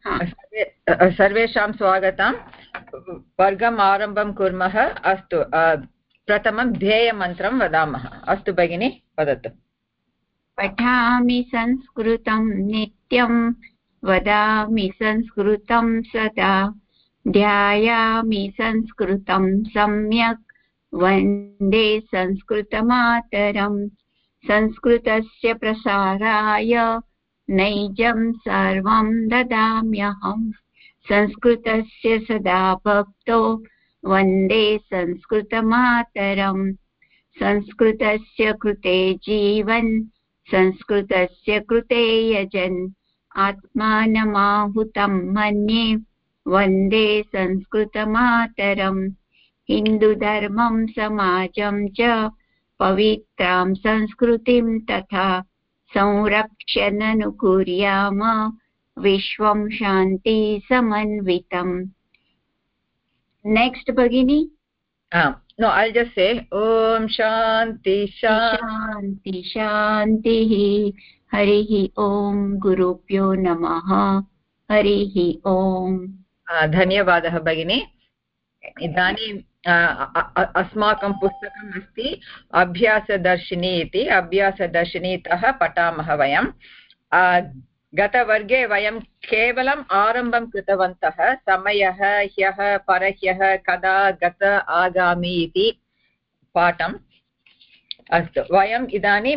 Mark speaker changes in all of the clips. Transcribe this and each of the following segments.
Speaker 1: हा
Speaker 2: सर्वेषां स्वागतं वर्गम् आरम्भं कुर्मः अस्तु प्रथमं ध्येयमन्त्रं वदामः अस्तु भगिनी वदतु
Speaker 1: पठामि संस्कृतं नित्यं वदामि संस्कृतं सदा ध्यायामि संस्कृतं सम्यक् वन्दे संस्कृतमातरम् संस्कृतस्य प्रसाराय नैजं सर्वं ददाम्यहम् संस्कृतस्य सदा भक्तो वन्दे संस्कृतमातरम् संस्कृतस्य कृते जीवन् संस्कृतस्य कृते यजन् आत्मानमाहुतं मन्ये वन्दे संस्कृतमातरम् हिन्दुधर्मं समाजं च पवित्रां संस्कृतिं तथा संरक्ष्य ननुकुर्याम विश्वं शान्ति समन्वितम् नेक्स्ट भगिनी
Speaker 2: no I'll just say om shanti
Speaker 1: शान्ति शान्तिः हरिः ओम गुरुभ्यो नमः हरिः ओम
Speaker 2: धन्यवादः भगिनी इदानीं अस्माकं पुस्तकम् अस्ति अभ्यासदर्शिनी इति अभ्यासदर्शिनीतः पठामः वयं गतवर्गे वयं केवलम् आरम्भं कृतवन्तः समयः ह्यः परह्यः कदा गत आगामि इति पाठम् अस्तु वयम् इदानीं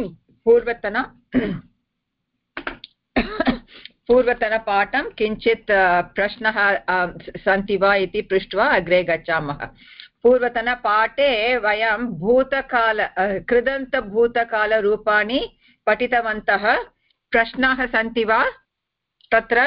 Speaker 2: पूर्वतनपाठं किञ्चित् प्रश्नः सन्ति वा इति पृष्ट्वा अग्रे गच्छामः पूर्वतनपाठे वयं कृदन्तभूतकालरूपाणि पठितवन्तः प्रश्नाः सन्ति वा तत्र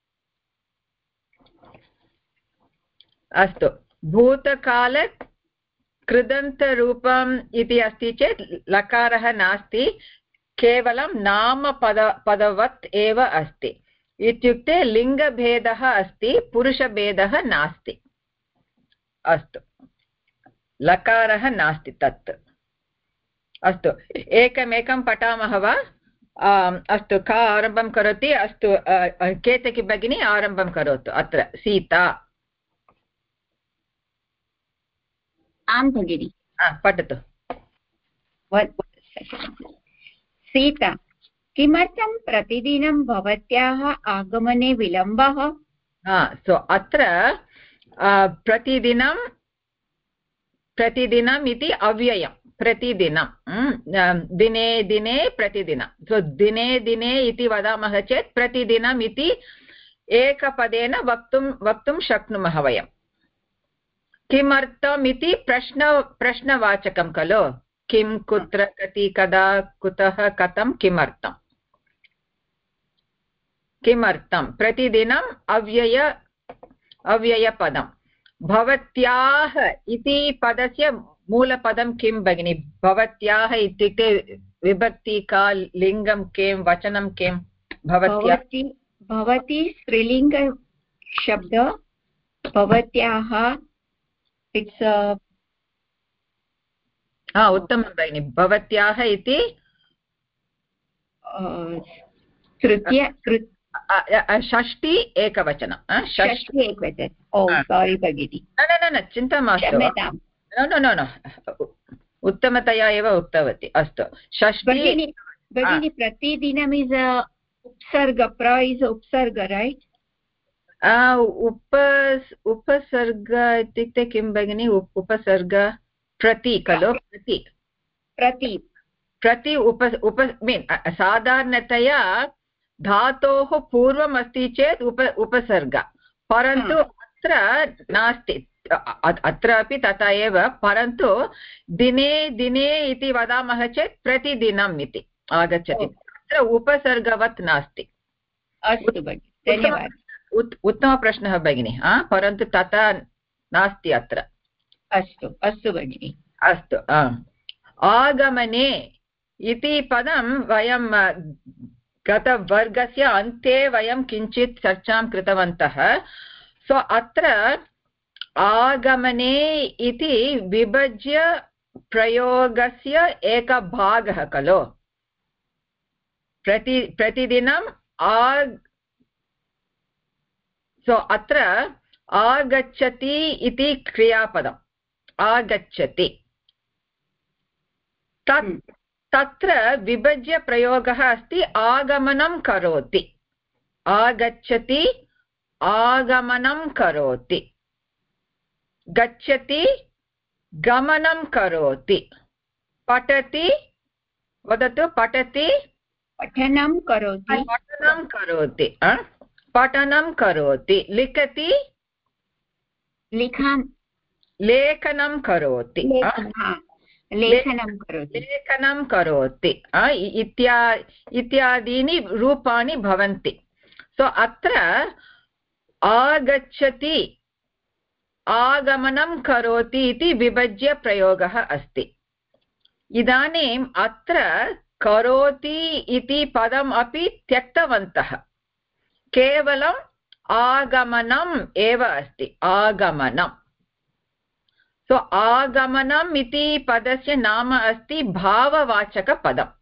Speaker 2: अस्तु भूतकाल कृदन्तरूपम् इति अस्ति चेत् लकारः नास्ति केवलं नामपदवत् एव अस्ति इत्युक्ते लिङ्गभेदः अस्ति पुरुषभेदः नास्ति अस्तु लकारः नास्ति तत् अस्तु एकमेकं पठामः वा अस्तु का आरम्भं करोति अस्तु केतकी भगिनी आरम्भं करोतु अत्र सीता
Speaker 1: आं भगिनि
Speaker 2: पठतु
Speaker 1: सीता किमर्थं प्रतिदिनं भवत्याः आगमने विलम्बः
Speaker 2: सो अत्र प्रतिदिनम् इति अव्ययं प्रतिदिनं दिने दिने प्रतिदिनं सो दिने दिने इति वदामः चेत् प्रतिदिनम् इति एकपदेन वक्तुं शक्नुमः वयं किमर्थम् इति प्रश्नवाचकं खलु किं कुत्र कति कदा कुतः कथं किमर्थं प्रतिदिनम् अव्ययपदं भवत्याः इति पदस्य मूलपदं किं भगिनि भवत्याः इत्युक्ते विभक्ति का लिङ्गं किं वचनं किं
Speaker 1: भवती स्त्रीलिङ्ग शब्द भवत्याः इट्स्
Speaker 2: उत्तमं भगिनि भवत्याः इति
Speaker 1: तृतीय
Speaker 2: षष्टि एकवचनं
Speaker 1: षष्टि एकवचनं ओ सारी भगिनि
Speaker 2: न चिन्ता मास्तु न उत्तमतया एव उक्तवती अस्तु षष्टि
Speaker 1: भगिनि प्रतिदिनम् इस् उपसर्ग प्र इस् उपसर्ग रैट्
Speaker 2: उपसर्ग इत्युक्ते किं भगिनि उपसर्ग प्रति खलु प्रति मीन् साधारणतया धातोः पूर्वम् अस्ति चेत् उपसर्ग परन्तु अत्र नास्ति अत्रापि तथा एव परन्तु दिने दिने इति वदामः चेत् प्रतिदिनम् इति आगच्छति अत्र उपसर्गवत् नास्ति
Speaker 1: अस्तु भगिनि धन्यवादः
Speaker 2: उत्तमप्रश्नः भगिनि परन्तु तथा नास्ति अत्र
Speaker 1: अस्तु भगिनि
Speaker 2: अस्तु आगमने इति पदं वयं गतवर्गस्य अन्ते वयं किञ्चित् चर्चां कृतवन्तः सो अत्र आगमने इति विभज्य प्रयोगस्य एकः भागः खलु प्रतिदिनं सो अत्र आगच्छति इति क्रियापदम् आगच्छति तत्र विभज्य प्रयोगः अस्ति आगमनं करोति आगच्छति आगमनं करोति गच्छति गमनं करोति पठति वदतु पठति
Speaker 1: पठनं करोति
Speaker 2: पठनं करोति लिखति लेखनं करोति लेखनं करोति इत्यादीनि रूपाणि भवन्ति सो अत्र आगच्छति आगमनं करोति इति विभज्य प्रयोगः अस्ति इदानीम् अत्र करोति इति पदम् अपि त्यक्तवन्तः केवलम् आगमनम् एव अस्ति आगमनम् सो आगमनम् इति पदस्य नाम अस्ति भाववाचकपदम्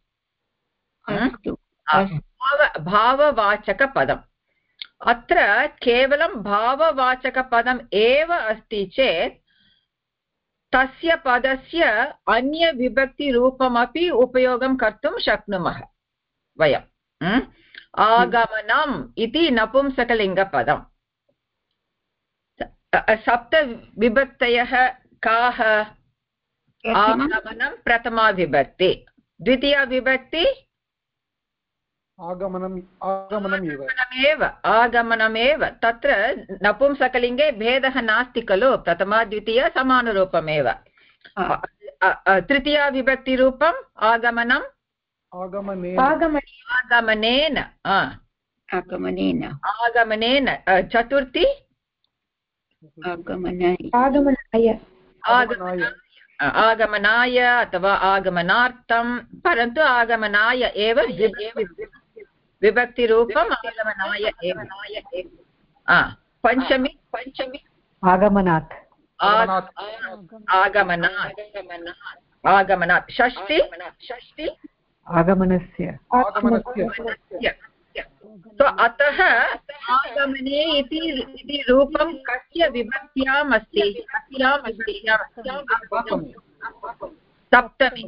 Speaker 2: भाववाचकपदम् अत्र केवलं भाववाचकपदम् एव अस्ति चेत् तस्य पदस्य अन्यविभक्तिरूपमपि उपयोगं कर्तुं शक्नुमः वयम् आगमनम् इति नपुंसकलिङ्गपदम् सप्तविभक्तयः काः आगमनं प्रथमा विभक्ति द्वितीया विभक्ति आगमनमेव तत्र नपुंसकलिङ्गे भेदः नास्ति खलु प्रथमा द्वितीया समानरूपमेव तृतीया विभक्तिरूपम् आगमनम् आगमनेन चतुर्थी आगमनाय अथवा आगमनार्थं परन्तु आगमनाय एव विभक्तिरूपम् आगमनाय एव पञ्चमी
Speaker 3: आगमनात्
Speaker 2: आगमनात् षष्ठी
Speaker 3: आगमनस्य
Speaker 2: तो अतः आगमने इति रूपं कस्य विभक्त्याम् अस्ति सप्तमी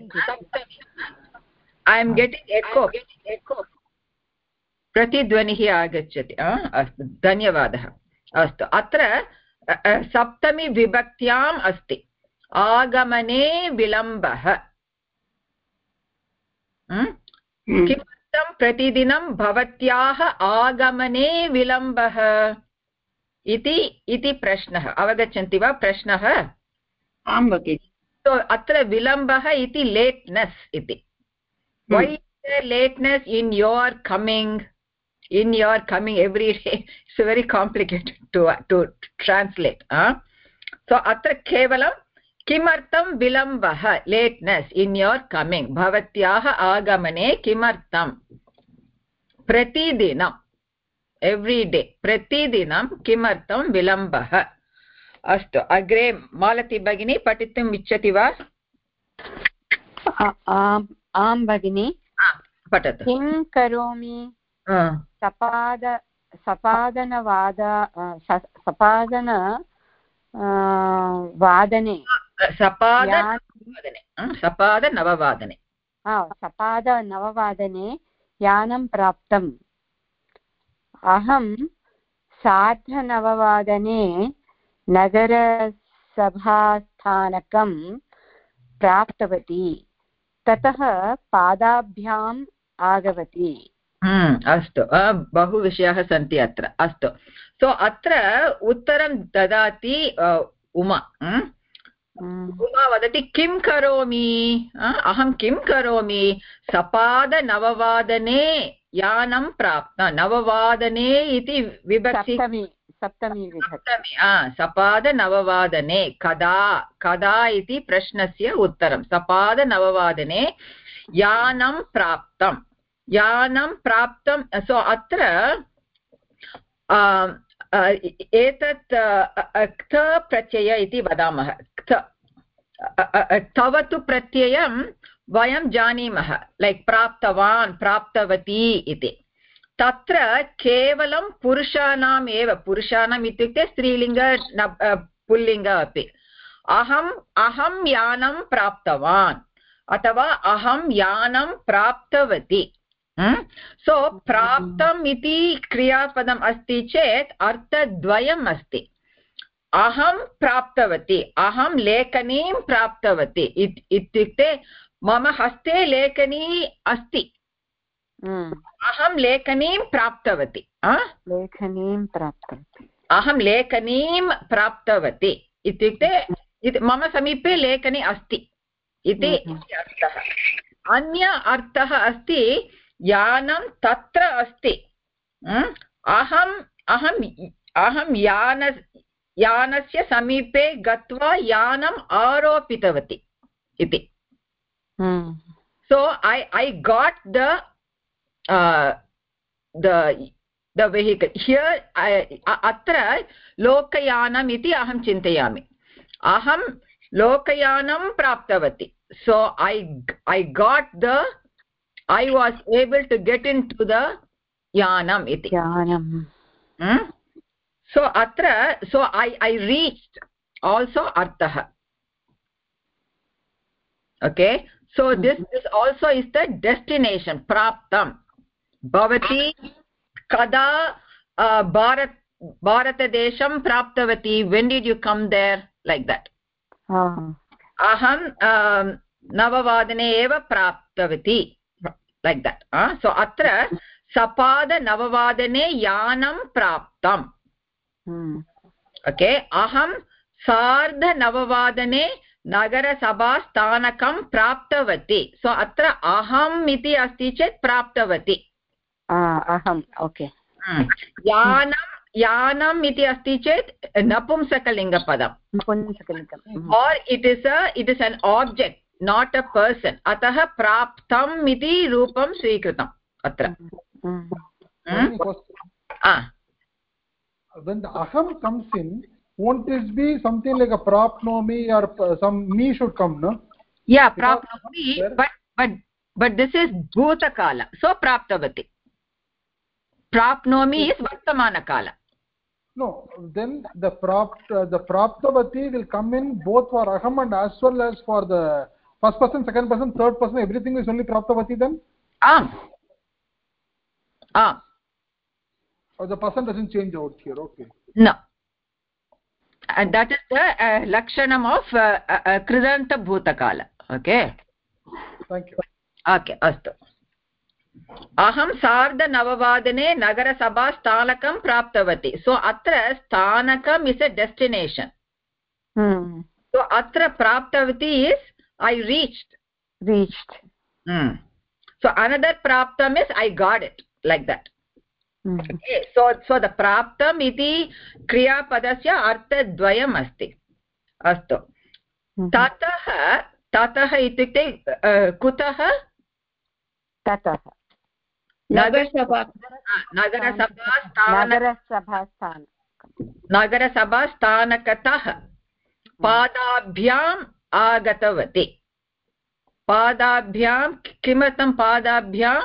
Speaker 2: ऐ एम् गेटिङ्ग् एको प्रतिध्वनिः आगच्छति अस्तु धन्यवादः अस्तु अत्र सप्तमी विभक्त्याम् अस्ति आगमने विलम्बः किमर्थं प्रतिदिनं भवत्याः आगमने विलम्बः इति प्रश्नः अवगच्छन्ति वा प्रश्नः
Speaker 1: आं भगिनि
Speaker 2: तो अत्र विलम्बः इति लेट्नेस् इति why is there lateness in your coming every day it's very complicated to translate so atra kevalam kimartham vilambah lateness in your coming bhavatyah agamane kimartham pratidinam every day pratidinam kimartham vilambah अस्तु अग्रे मालती भगिनी पठितुम् इच्छति वा
Speaker 4: आं भगिनि
Speaker 2: पठतु
Speaker 4: किं करोमि सपादनववादने यानं प्राप्तम् अहं सार्धनववादने नगरसभास्थानकं प्राप्तवती ततः पादाभ्याम् आगवती
Speaker 2: अस्तु बहु विषयाः सन्ति अत्र अस्तु सो अत्र उत्तरं ददाति उमा उमा वदति किं करोमि अहं किं करोमि सपादनववादने यानं प्राप्त नववादने इति विभक्ति
Speaker 4: सप्तमी
Speaker 2: सपादनववादने कदा इति प्रश्नस्य उत्तरं सपादनववादने यानं प्राप्तं सो अत्र एतत् क्त प्रत्यय इति वदामः तव तु प्रत्ययं वयं जानीमः लैक् प्राप्तवान् प्राप्तवती इति तत्र केवलं पुरुषाणाम् एव पुरुषाणाम् इत्युक्ते स्त्रीलिङ्ग पुल्लिङ्ग अपि अहं यानं प्राप्तवान् अथवा अहं यानं प्राप्तवती सो प्राप्तम् इति क्रियापदम् अस्ति चेत् अर्थद्वयम् अस्ति अहं प्राप्तवती अहं लेखनीं प्राप्तवती इत्युक्ते मम हस्ते लेखनी अस्ति अहं लेखनीं प्राप्तवती अहं लेखनीं प्राप्तवती इत्युक्ते मम समीपे लेखनी अस्ति इति अर्थः अन्य अर्थः अस्ति यानं तत्र अस्ति अहं यानस्य समीपे गत्वा यानम् आरोपितवती इति so I got the vehicle here अत्र लोकयानम् इति अहं चिन्तयामि अहं लोकयानं प्राप्तवती so I was able to get into the yanam iti so atra so I reached also artha okay so this also is the destination praptam bhavati kada bharatadesham praptavati when did you come there like that aham navavadane eva praptavati like that so atra sapada navavadane yanam praptam okay aham sardha navavadane nagara sabha sthanakam praptavati so atra aham iti asti chet praptavati
Speaker 4: aham okay
Speaker 2: yanam iti asti chet napumsakalinga padam or it is an object not a person atah praptam iti rupam swikritam atra
Speaker 5: when the aham comes in won't this be something like a prapnomi or some me should come no
Speaker 2: yeah prapnomi but this is bhuta kala so praptavati prapnomi is vartamana kala
Speaker 5: no then the praptavati will come in both for aham and as well as for the first person second person third person everything is only praptavati then or the person doesn't change out here okay
Speaker 2: no and that is the lakshanam of kridanta bhuta kala okay
Speaker 5: thank you
Speaker 2: okay astu aham sardha navavadane nagara sabha sthanakam praptavati so atra sthanakam is a destination so atra praptavati is I reached so another praptam is I got it like that okay so the praptam iti kriya padasya artha dvayam asti astu tatah itukte kutah
Speaker 4: tatah
Speaker 2: nagarasabha sthanakatah padabhyam आगतवती पादाभ्यां किमर्थं पादाभ्यां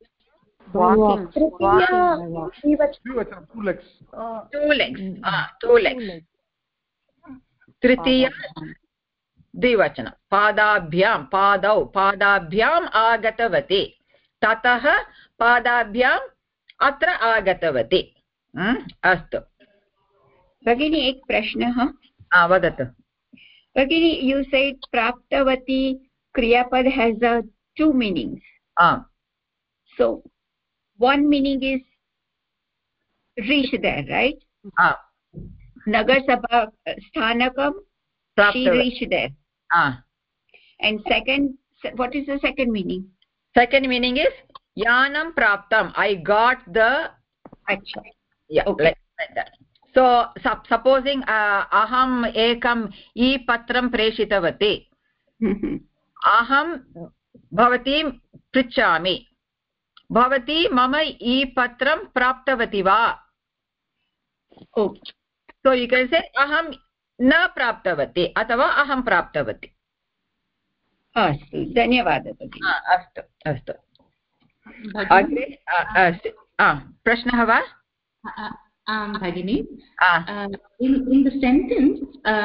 Speaker 2: two legs तृतीय द्विवचनं पादाभ्यां पादाभ्याम् आगतवती ततः पादाभ्याम् अत्र आगतवती अस्तु
Speaker 1: भगिनी एक प्रश्नः
Speaker 2: वदतु
Speaker 1: Bagini, you said praptavati kriyapad has two meanings. So one meaning is reach there, right? Nagar Sabha sthanakam, she reached there. And second, what is the second meaning?
Speaker 2: Second meaning is yanam praptam. I got the.
Speaker 1: Acha.
Speaker 2: Yeah, okay. Like that. So supposing aham ekam e-patram preshitavati aham bhavatim prichami bhavati mama e-patram praptavati va
Speaker 1: okay
Speaker 2: so you can say aham na praptavati athava aham praptavati
Speaker 1: astu dhanyawad
Speaker 2: astu agre प्रश्नः वा?
Speaker 6: आं भगिनि, in the sentence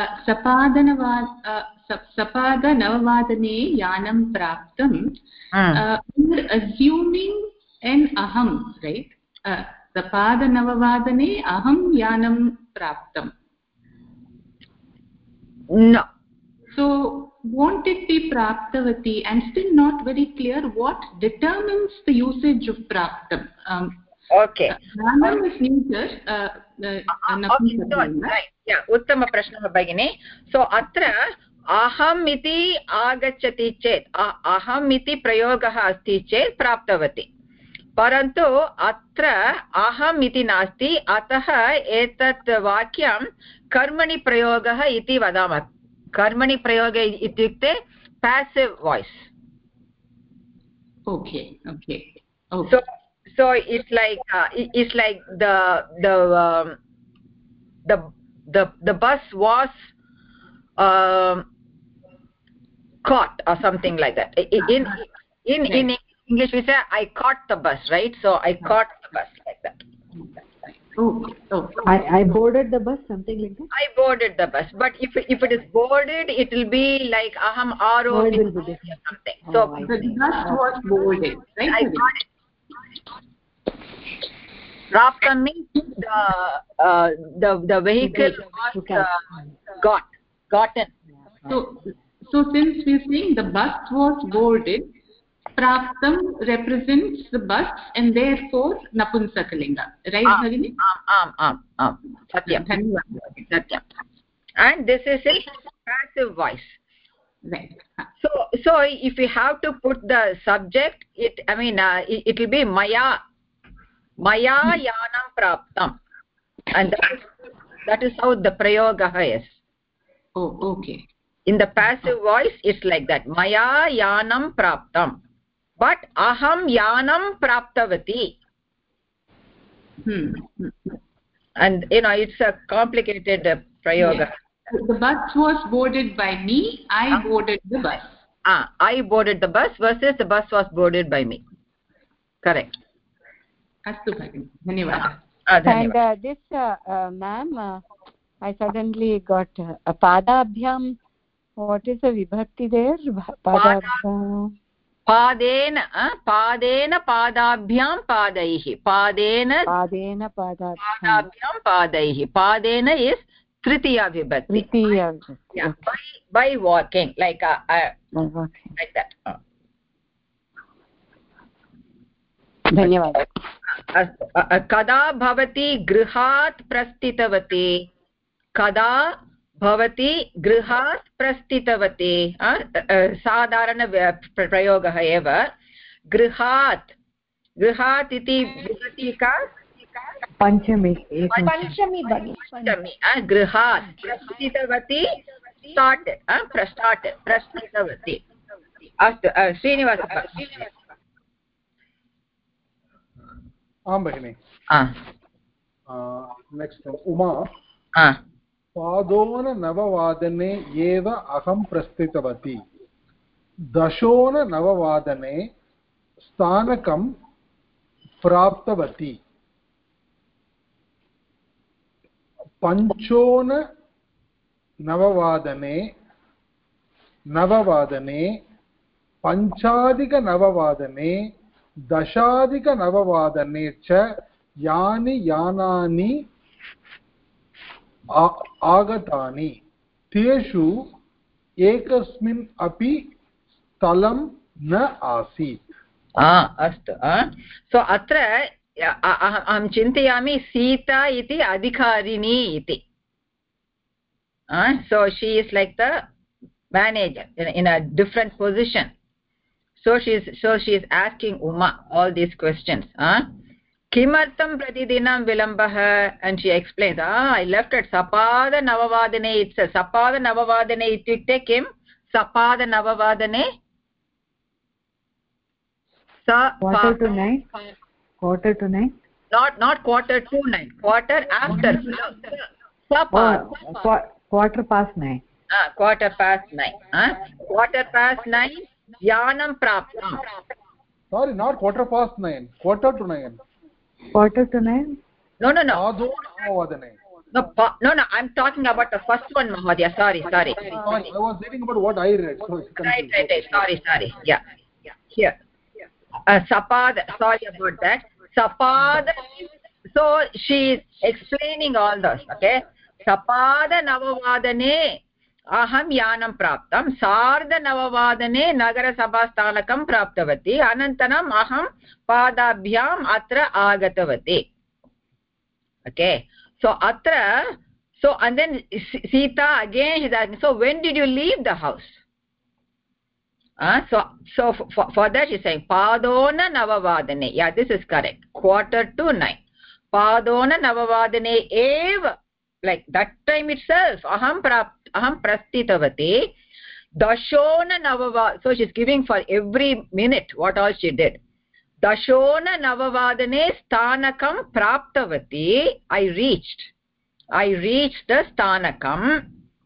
Speaker 6: सपादनववादने यानं प्राप्तं, we are assuming an aham, right? सपादनववादने aham yanam praptam.
Speaker 2: No.
Speaker 6: So won't it be praptavati? I'm still not very clear what determines the usage of praptam.
Speaker 2: Okay.
Speaker 6: Yanam is neuter.
Speaker 2: Right. Yeah. Uttama prashnah bhagini. So atra aham iti agachati chet, aham iti prayogah asti chet praptavati. परन्तु अत्र अहम् इति नास्ति, अतः एतत् वाक्यं कर्मणि प्रयोगः इति वदामः. कर्मणि प्रयोगः इत्युक्ते passive voice.
Speaker 6: Okay.
Speaker 2: So it's like the bus was caught or something like that. In English we say I caught the bus, right? So I caught the bus, like that.
Speaker 3: I boarded the bus, something like that.
Speaker 2: I boarded the bus, but if it is boarded, it will be like aham aro or something. So
Speaker 6: the bus was boarded, right?
Speaker 2: I got it. Praptam means the vehicle was gotten.
Speaker 6: So since we are saying the bus was boarded, praptam represents the bus and therefore napunsakalinga, right Bhagini?
Speaker 2: Satyam. And this is a passive voice,
Speaker 6: right?
Speaker 2: So if we have to put the subject, it will be maya yanam praptam, and that is how the prayoga is.
Speaker 6: Okay.
Speaker 2: In the passive voice it's like that, maya yanam praptam, but aham yanam praptavati. And it's a complicated prayoga.
Speaker 6: Yes. The bus was boarded by me, I boarded the bus.
Speaker 2: I boarded the bus versus the bus was boarded by me. Correct.
Speaker 6: Astu bhagini, dhanyawad.
Speaker 4: And this ma'am, I suddenly got a padabhyam. What is the vibhakti there? Padabhyam.
Speaker 2: Padena padabhyam padaihi. Padena padabhyam padaihi. Padena is tritiya vibhakti. Yeah, by walking, like like that.
Speaker 4: धन्यवादः.
Speaker 2: कदा भवती गृहात् प्रस्थितवती? कदा भवती गृहात् प्रस्थितवती? साधारण प्रयोगः एव. गृहात् इति विभक्ति का?
Speaker 3: पंचमी.
Speaker 2: गृहात् प्रस्थितवती, प्रस्थितवती. अस्तु, श्रीनिवासः.
Speaker 5: आं भगिनि. नेक्स्ट् उमा. पादोननववादने एव अहं प्रस्थितवती. दशोननववादने स्थानकं प्राप्तवती. पञ्चोननववादने पञ्चाधिकनववादने दशाधिकनववादने च यानि यानानि आगतानि तेषु एकस्मिन् अपि स्थलं न आसीत्.
Speaker 2: अस्तु. सो अत्र अहं चिन्तयामि सीता इति अधिकारिणी इति. So she is like the manager in a different position. So she is asking Uma all these questions. Kimartam pratidinam vilambah, and she explains, I left at sapada navavadane. It's a sapada navavadane ityukte kim? Sapada navavadane?
Speaker 3: Quarter to 9.
Speaker 2: Not quarter to 9. Quarter after.
Speaker 3: Quarter past 9.
Speaker 2: Quarter past 9. Quarter past 9. Yanam praptam.
Speaker 5: Sorry, not quarter past 9. Quarter to 9.
Speaker 3: 8:45.
Speaker 2: No.
Speaker 5: Pado Navavadane.
Speaker 2: No, I'm talking about the first one, Mahodaya. Sorry.
Speaker 5: I was reading about what I read, so it's confused.
Speaker 2: Right. Sorry. Yeah. Here. Sapada. Sorry about that. Sapada. So she is explaining all this. Okay. Sapada Navavadane aham yanam praptam. Sarda Navavadane Nagara Sabhasthanakam praptavati. Anantanam aham padabhyam atra agatavati. Okay. So atra. So and then Sita again is asking, so when did you leave the house? So for that she's saying Padona Navavadane. Yeah, this is correct. 8:45. Padona Navavadane eva. Like that time itself. Aham prastitavati. Dashona Navavadane. So she's giving for every minute what all she did. Dashona Navavadane Sthanakam praptavati. I reached the Sthanakam.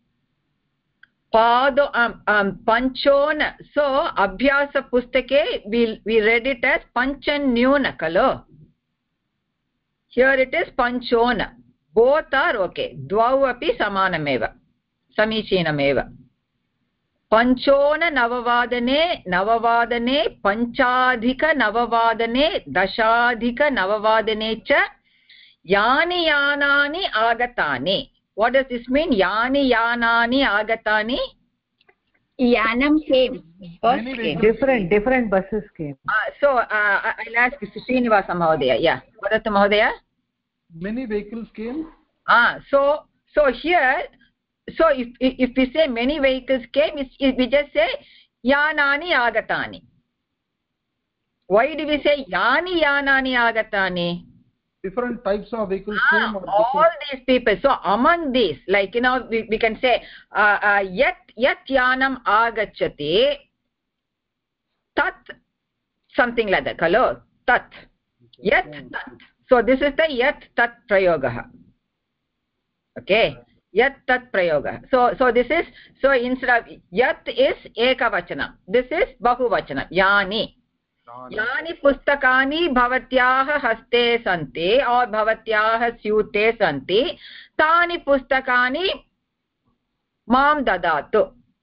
Speaker 2: Pado Panchona. So Abhyasa Pustake we read it as Panchanyona kalo. Here it is Panchona. Both are okay. Dvau api samanameva. Samichinameva. Panchona Navavadane Panchadhika Navavadane Dashadhika Navavadane cha Yani Yanani Agatani. What does this mean? Yani Yanani Agatani?
Speaker 1: Yanam came. Bus came.
Speaker 3: Different buses came.
Speaker 2: So I'll ask Srinivasa Mahodaya. Yeah. Vadatu Mahodaya?
Speaker 5: Many vehicles came.
Speaker 2: So here, so if we say many vehicles came, we just say Yanani Agatani. Why do we say Yani Yanani Agatani?
Speaker 5: Different types of vehicles came.
Speaker 2: All these people. So among these, like, we can say yat yanam agachati tat, something like that. Hello, tat. Yat tat. So this is the yat tat prayoga. Okay, yat tat prayoga. So this is, so instead of yat is ekavachanam. This is bahuvachanam. Yani. यानि पुस्तकानि भवत्याः हस्ते सन्ति और भवत्याः स्यूते सन्ति तानि पुस्तकानि मां ददातु.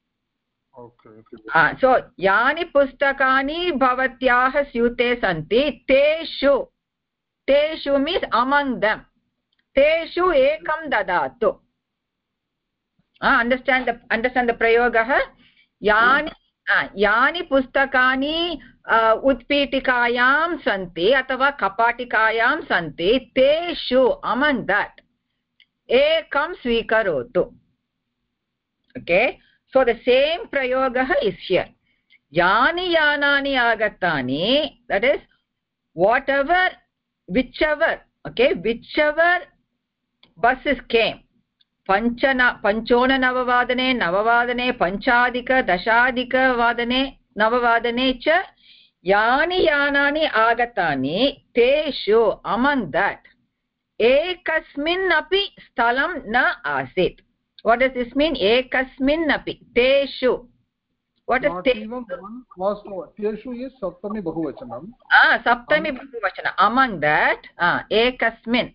Speaker 2: So यानि पुस्तकानि भवत्याः स्यूते सन्ति तेषु means among them. तेषु एकं ददातु. Understand the prayogah? यानि पुस्तकानि उत्पीठिकायां सन्ति अथवा कपाटिकायां सन्ति तेषु, among that, एकं स्वीकरोतु. Okay, so the same prayogah is here. Yani yanani agatani, that is whichever buses came. Panchona navavadane panchadika dashadika vadane navavadane cha yani yanani agatani teshu, among that ekasmin api sthalam na asit. What does this mean? Ekasmin api teshu. What is teshu?
Speaker 5: Even one was teshu is saptami bahuvachanam.
Speaker 2: Saptami bahuvachanam. Among that ekasmin.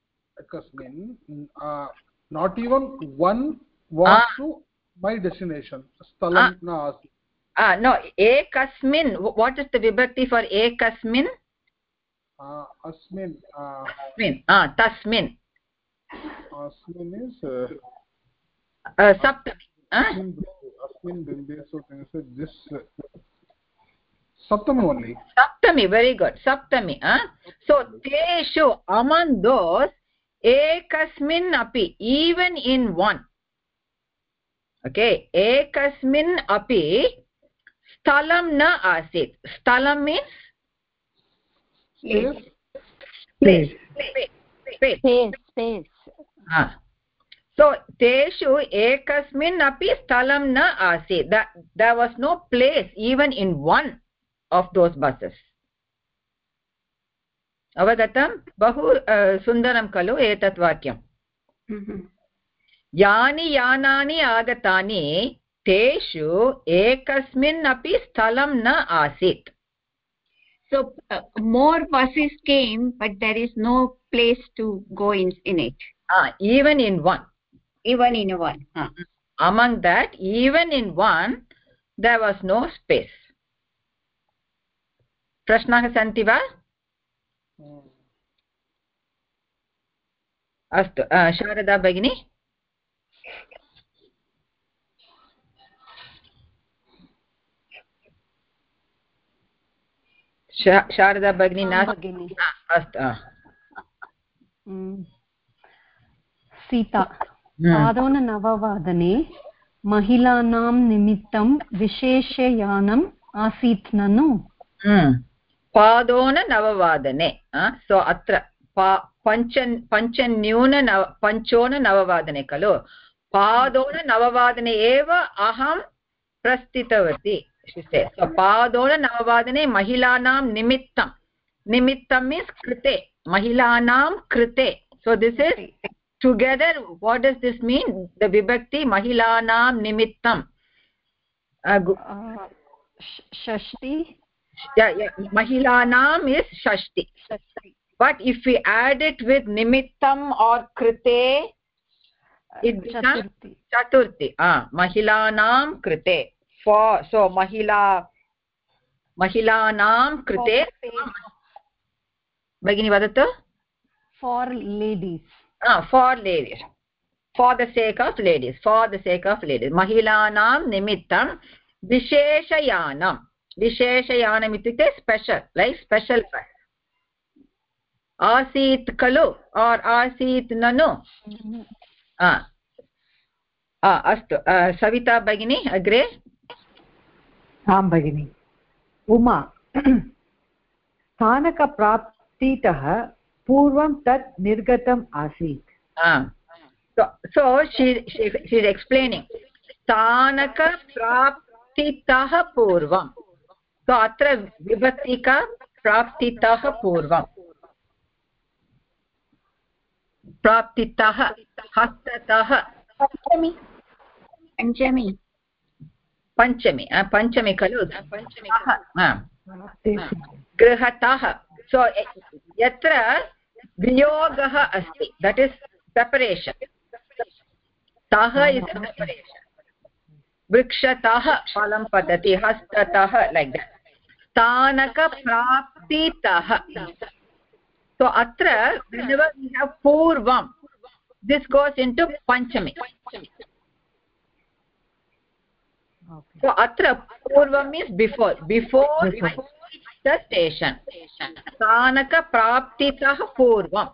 Speaker 5: Not even one was to my destination. Sthalam na asit.
Speaker 2: No, ekasmin. What is the vibhakti for ekasmin?
Speaker 5: Asmin.
Speaker 2: Tasmin.
Speaker 5: Asmin is
Speaker 2: saptami.
Speaker 5: Asmin bimbe. So can you say this? Saptami only.
Speaker 2: Saptami, very good. Saptami. So teshu, among those, ekasmin api, even in one. Okay, ekasmin api sthalam na asit. Sthalam means
Speaker 3: Place.
Speaker 4: Space.
Speaker 2: So teshu ekasmin api sthalam na asit. There was no place even in one of those buses. Avagatam? Bahu sundaram kalu etat vakyam. Yani yanani agatani teshu ekasmin api sthalam na asit.
Speaker 1: So more buses came, but there is no place to go in it.
Speaker 2: Even in one.
Speaker 1: Even in one.
Speaker 2: Among that, even in one, there was no space. Prashnaः सन्ति वा? अस्तु, शारदा भगिनी. शारदा भगिनी नास्ति. अस्तु.
Speaker 7: सीता पादोननववादने महिलानां निमित्तं विशेषयानम् आसीत् ननु.
Speaker 2: पादोननववादने. सो अत्र पञ्चोननववादने खलु. पादोननववादने एव अहं प्रस्थितवती. So पादोननववादने महिलानां निमित्तं. निमित्तं means कृते. महिलानां कृते. So this is together. What does this mean? The vibhakti महिलानां निमित्तं.
Speaker 7: षष्टि.
Speaker 2: Yeah. Mahilanam is shashti. But if we add it with nimittam or krite, it becomes chaturthi. Mahilanam krite. So mahilanam krite. Bagini vadatu?
Speaker 7: For ladies.
Speaker 2: For ladies. For the sake of ladies. For the sake of ladies. Mahilanam nimittam visheshayanam. Visheshayanam itukte special, like special bus. Asit kalu or asit nanu. Astu. Savita Bhagini, agre?
Speaker 3: आं भगिनि. उमा स्थानकप्राप्तितः पूर्वं तत् निर्गतम् आसीत्.
Speaker 2: So she is explaining. स्थानकप्राप्तितः पूर्वं. So अत्र विभक्तिका प्राप्तितः पूर्वं. प्राप्तितः हस्ततः. पञ्चमी खलु. गृहतः. So यत्र वियोगः अस्ति, that is separation. तः is separation. वृक्षतः फलं पतति. हस्ततः, like that. स्थानकप्राप्तितः. So atra whenever we have purvam, this goes into panchami. So atra purvam is before the station. Sthanakapraptitah purvam.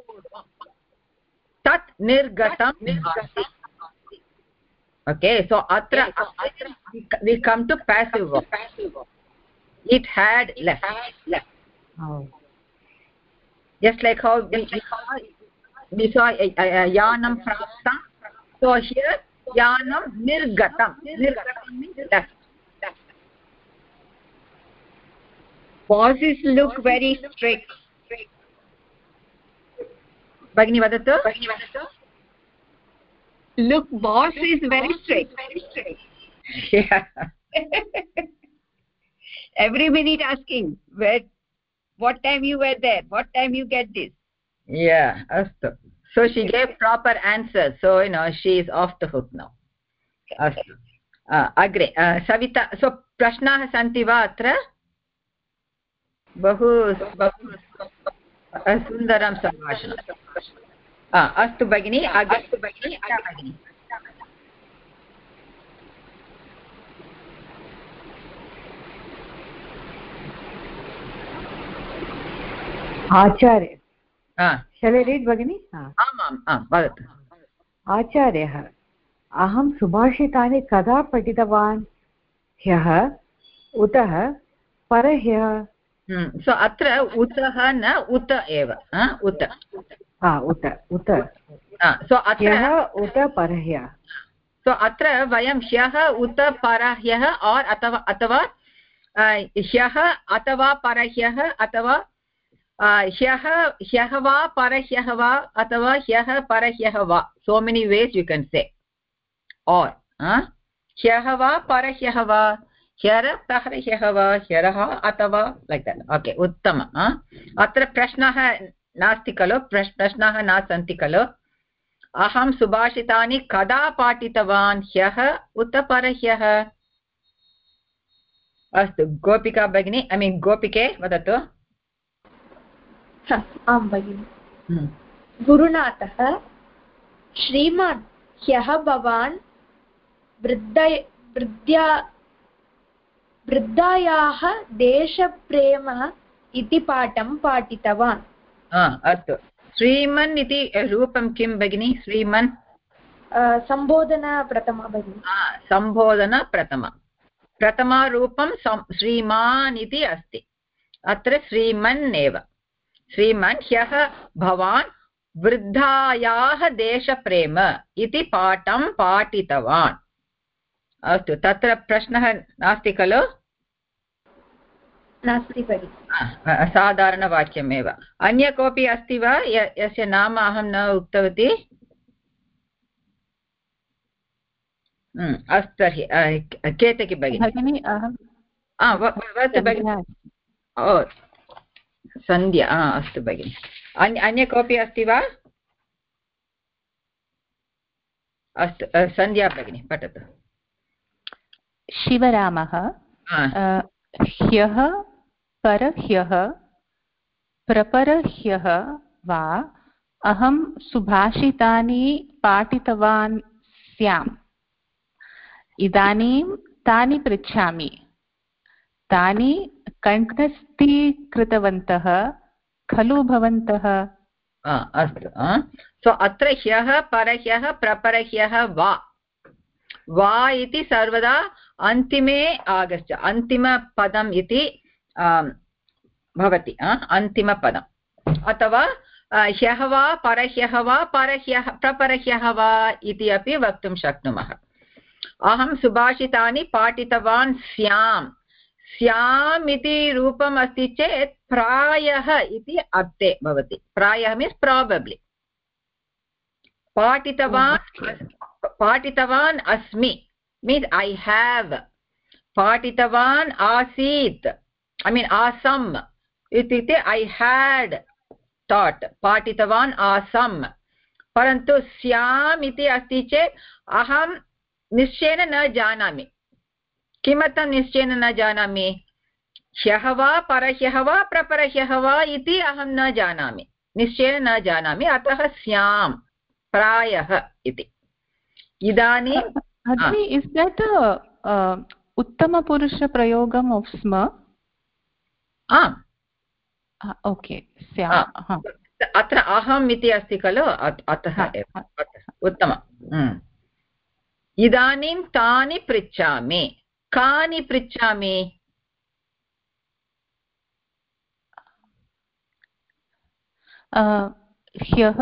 Speaker 2: Tat nirgatam. Okay, so atra we come to passive verb. It had left. Just like how we saw yanam praptam. So here yanam nirgatam. Nirgatam means left.
Speaker 1: Bosses look very strict.
Speaker 2: Bhagini vadatu.
Speaker 1: Look, boss is very strict.
Speaker 2: Yeah.
Speaker 1: Every minute asking what time you were there, what time you get this.
Speaker 2: Yeah, astu. So she gave proper answers. So she is off the hook now. Astu. Agre. Savita. So prashnaः सन्ति वा अत्र? बहु सुन्दरं सम्भाषणम्. अस्तु भगिनि. अस्तु भगिनि.
Speaker 3: आचार्य. Shall I read भगिनि?
Speaker 2: आम् वदतु.
Speaker 3: आचार्यः, अहं सुभाषितानि कदा पठितवान्? ह्यः, उतः, परह्यः?
Speaker 2: So अत्र उतः न उत एव. उत.
Speaker 3: उत.
Speaker 2: So अत्र
Speaker 3: उत परह्यः.
Speaker 2: So अत्र वयं ह्यः उत परह्यः और अथवा ह्यः अथवा परह्यः अथवा ह्यः वा परह्यः वा अथवा ह्यः परह्यः वा. So many ways you can say. Or ह्यः वा परह्यः वा, ह्यः परह्यः वा ह्यरः अथवा लैक् दट् ओके उत्तमम् अत्र प्रश्नः नास्ति खलु प्रश्नाः न सन्ति खलु अहं सुभाषितानि कदा पाठितवान् ह्यः उत परह्यः अस्तु गोपिका भगिनी ऐ मीन् गोपिके वदतु
Speaker 8: आं भगिनि गुरुनाथः श्रीमान् ह्यः भवान् वृद्धायाः देशप्रेम इति पाठं पाठितवान्
Speaker 2: अस्तु श्रीमन् इति रूपं किं भगिनि श्रीमन्
Speaker 8: सम्बोधना प्रथमा भगिनि
Speaker 2: सम्बोधना प्रथमरूपं श्रीमान् इति अस्ति अत्र श्रीमन् एव श्रीमन् ह्यः भवान् वृद्धायाः देशप्रेम इति पाठं पाठितवान् अस्तु तत्र प्रश्नः नास्ति खलु
Speaker 8: नास्ति भगिनि
Speaker 2: साधारणवाक्यमेव अन्य कोऽपि अस्ति वा यस्य नाम अहं न उक्तवती अस्तु तर्हि केतकी भगिनी सन्ध्या अस्तु भगिनि अन्य कोऽपि अस्ति वा अस्तु सन्ध्या भगिनी पठतु
Speaker 9: शिवरामः ह्यः परह्यः प्रपरह्यः वा अहं सुभाषितानि पाठितवान् स्याम् इदानीं तानि पृच्छामि तानि कण्ठस्थीकृतवन्तः खलु भवन्तः
Speaker 2: अस्तु सो अत्र ह्यः परह्यः प्रपरह्यः वा इति सर्वदा अन्तिमे आगच्छ अन्तिमपदम् इति भवति अन्तिमपदम् अथवा ह्यः वा परह्यः प्रपरह्यः वा इति अपि वक्तुं शक्नुमः अहं सुभाषितानि पाठितवान् स्याम् इति रूपम् अस्ति चेत् प्रायः इति अर्थे भवति प्रायः मीन्स् प्राबब्लि पाठितवान् अस्मि मीन्स् ऐ हेव् पाठितवान् आसीत् ऐ मीन् आसम् इत्युक्ते ऐ हेड् टाट् पाठितवान् आसम् परन्तु स्याम् इति अस्ति चेत् अहं निश्चयेन न जानामि किमर्थं निश्चयेन न जानामि ह्यः वा परह्यः वा प्रपरह्यः वा इति अहं न जानामि निश्चयेन न जानामि अतः स्याम् प्रायः इति इदानीं
Speaker 9: इस् दट् उत्तमपुरुषप्रयोगम् आफ् स्म
Speaker 2: आम्
Speaker 9: ओके
Speaker 2: अत्र अहम् इति अस्ति खलु अतः उत्तमम् इदानीं तानि पृच्छामि कानि पृच्छामि
Speaker 9: ह्यः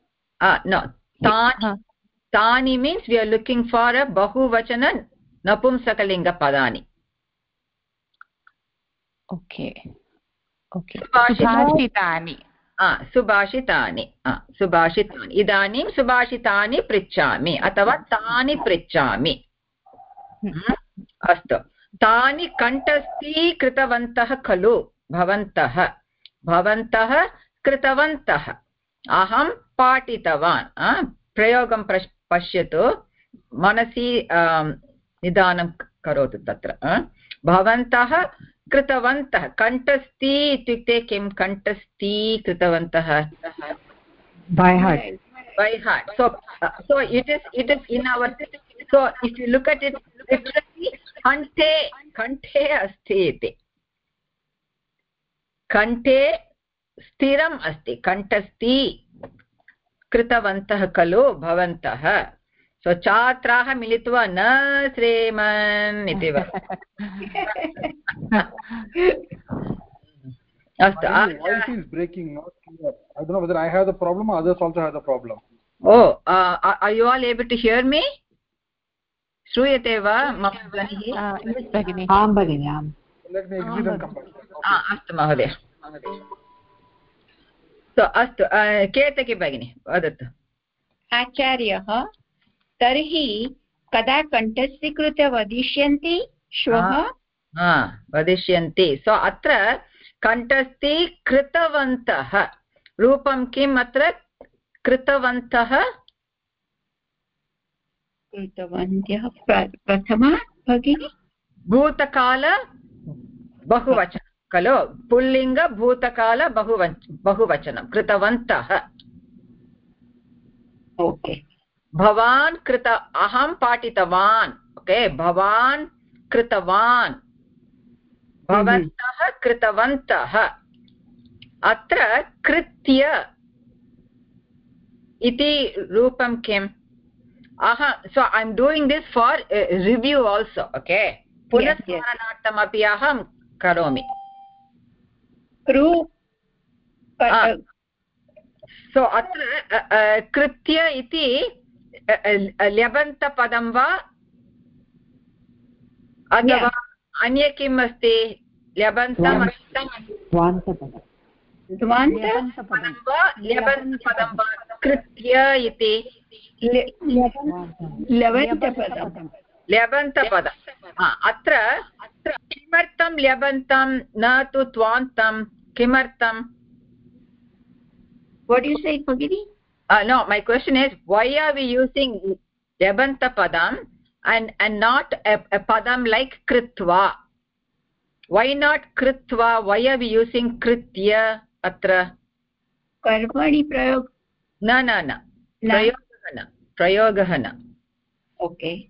Speaker 2: तानि means we are looking for a बहुवचन नपुंसकलिङ्गपदानि
Speaker 9: ओके सुभाषितानि
Speaker 2: सुभाषितानि इदानीं सुभाषितानि पृच्छामि अथवा तानि पृच्छामि अस्तु तानि कण्ठस्थीकृतवन्तः खलु भवन्तः कृतवन्तः अहं पाठितवान् प्रयोगं पश्यतु मनसि निदानं करोतु तत्र भवन्तः कृतवन्तः कण्ठस्थी इत्युक्ते किं कण्ठस्थी कृतवन्तः
Speaker 3: by heart
Speaker 2: so it is in our so if you look at it literally kante asti iti kante stiram asti kantasti कृतवन्तः खलु भवन्तः सो छात्राः मिलित्वा न श्रीमन् इति अस्तु
Speaker 5: voice is breaking not clear I don't know whether I have the problem or others also have the problem
Speaker 2: are you all able to hear me श्रूयते वा मम ध्वनिः
Speaker 3: आं भगिनि आम्
Speaker 5: let me exit and come back
Speaker 2: अस्तु महोदय अस्तु केतकी भगिनी वदतु
Speaker 1: आचार्यः तर्हि कदा कण्ठस्थीकृत्य वदिष्यन्ति श्वः
Speaker 2: वदिष्यन्ति सो अत्र कण्ठस्थी कृतवन्तः रूपं किम् अत्र कृतवन्तः
Speaker 1: प्रथमा भगिनी
Speaker 2: भूतकाल बहुवचनं खलु पुल्लिङ्ग भूतकाल बहुवचनं कृतवन्तः
Speaker 1: ओके
Speaker 2: भवान् कृत अहं पाठितवान् ओके भवान् कृतवान् भवन्तः कृतवन्तः अत्र कृत्य इति रूपं किम् so I'm doing this for review also okay पुनस्मरणार्थमपि अहं करोमि so अत्र कृत्य इति ल्यबन्तपदं वा अथवा अन्य किम् अस्ति ल्यबन्तपदं वा कृत्य इति ल्यबन्तपदम् अत्र किमर्थं ल्यबन्तं न तु त्वान्तं किमर्थं
Speaker 1: what do you say Bhagini
Speaker 2: no my question is why are we using ल्यबन्तपदं and not a padam like kritva why not kritva why are we using kritya atra
Speaker 1: कर्मणि प्रयोग
Speaker 2: न प्रयोगः न
Speaker 1: okay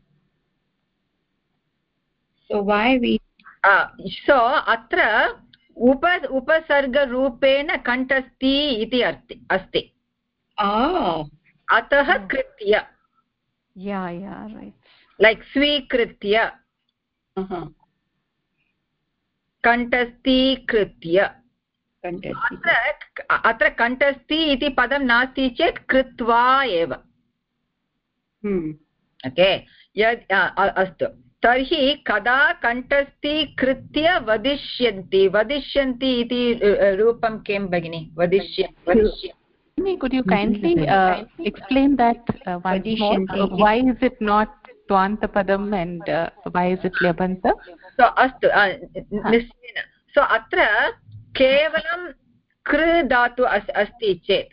Speaker 1: so why we
Speaker 2: so अत्र उपसर्गरूपेण कण्ठस्थी इति अस्ति अतः कृत्य
Speaker 9: right
Speaker 2: like स्वीकृत्य कण्ठस्थीकृत्य अत्र कण्ठस्थी इति पदं नास्ति चेत् कृत्वा एव ओके अस्तु तर्हि कदा कण्ठस्थीकृत्य वदिष्यन्ति इति रूपं किं भगिनि
Speaker 9: could you kindly explain that once more why is it not twantapadam and why is it lyabanta
Speaker 2: so astu निश्चयेन so अत्र केवलं कृ धातु अस्ति चेत्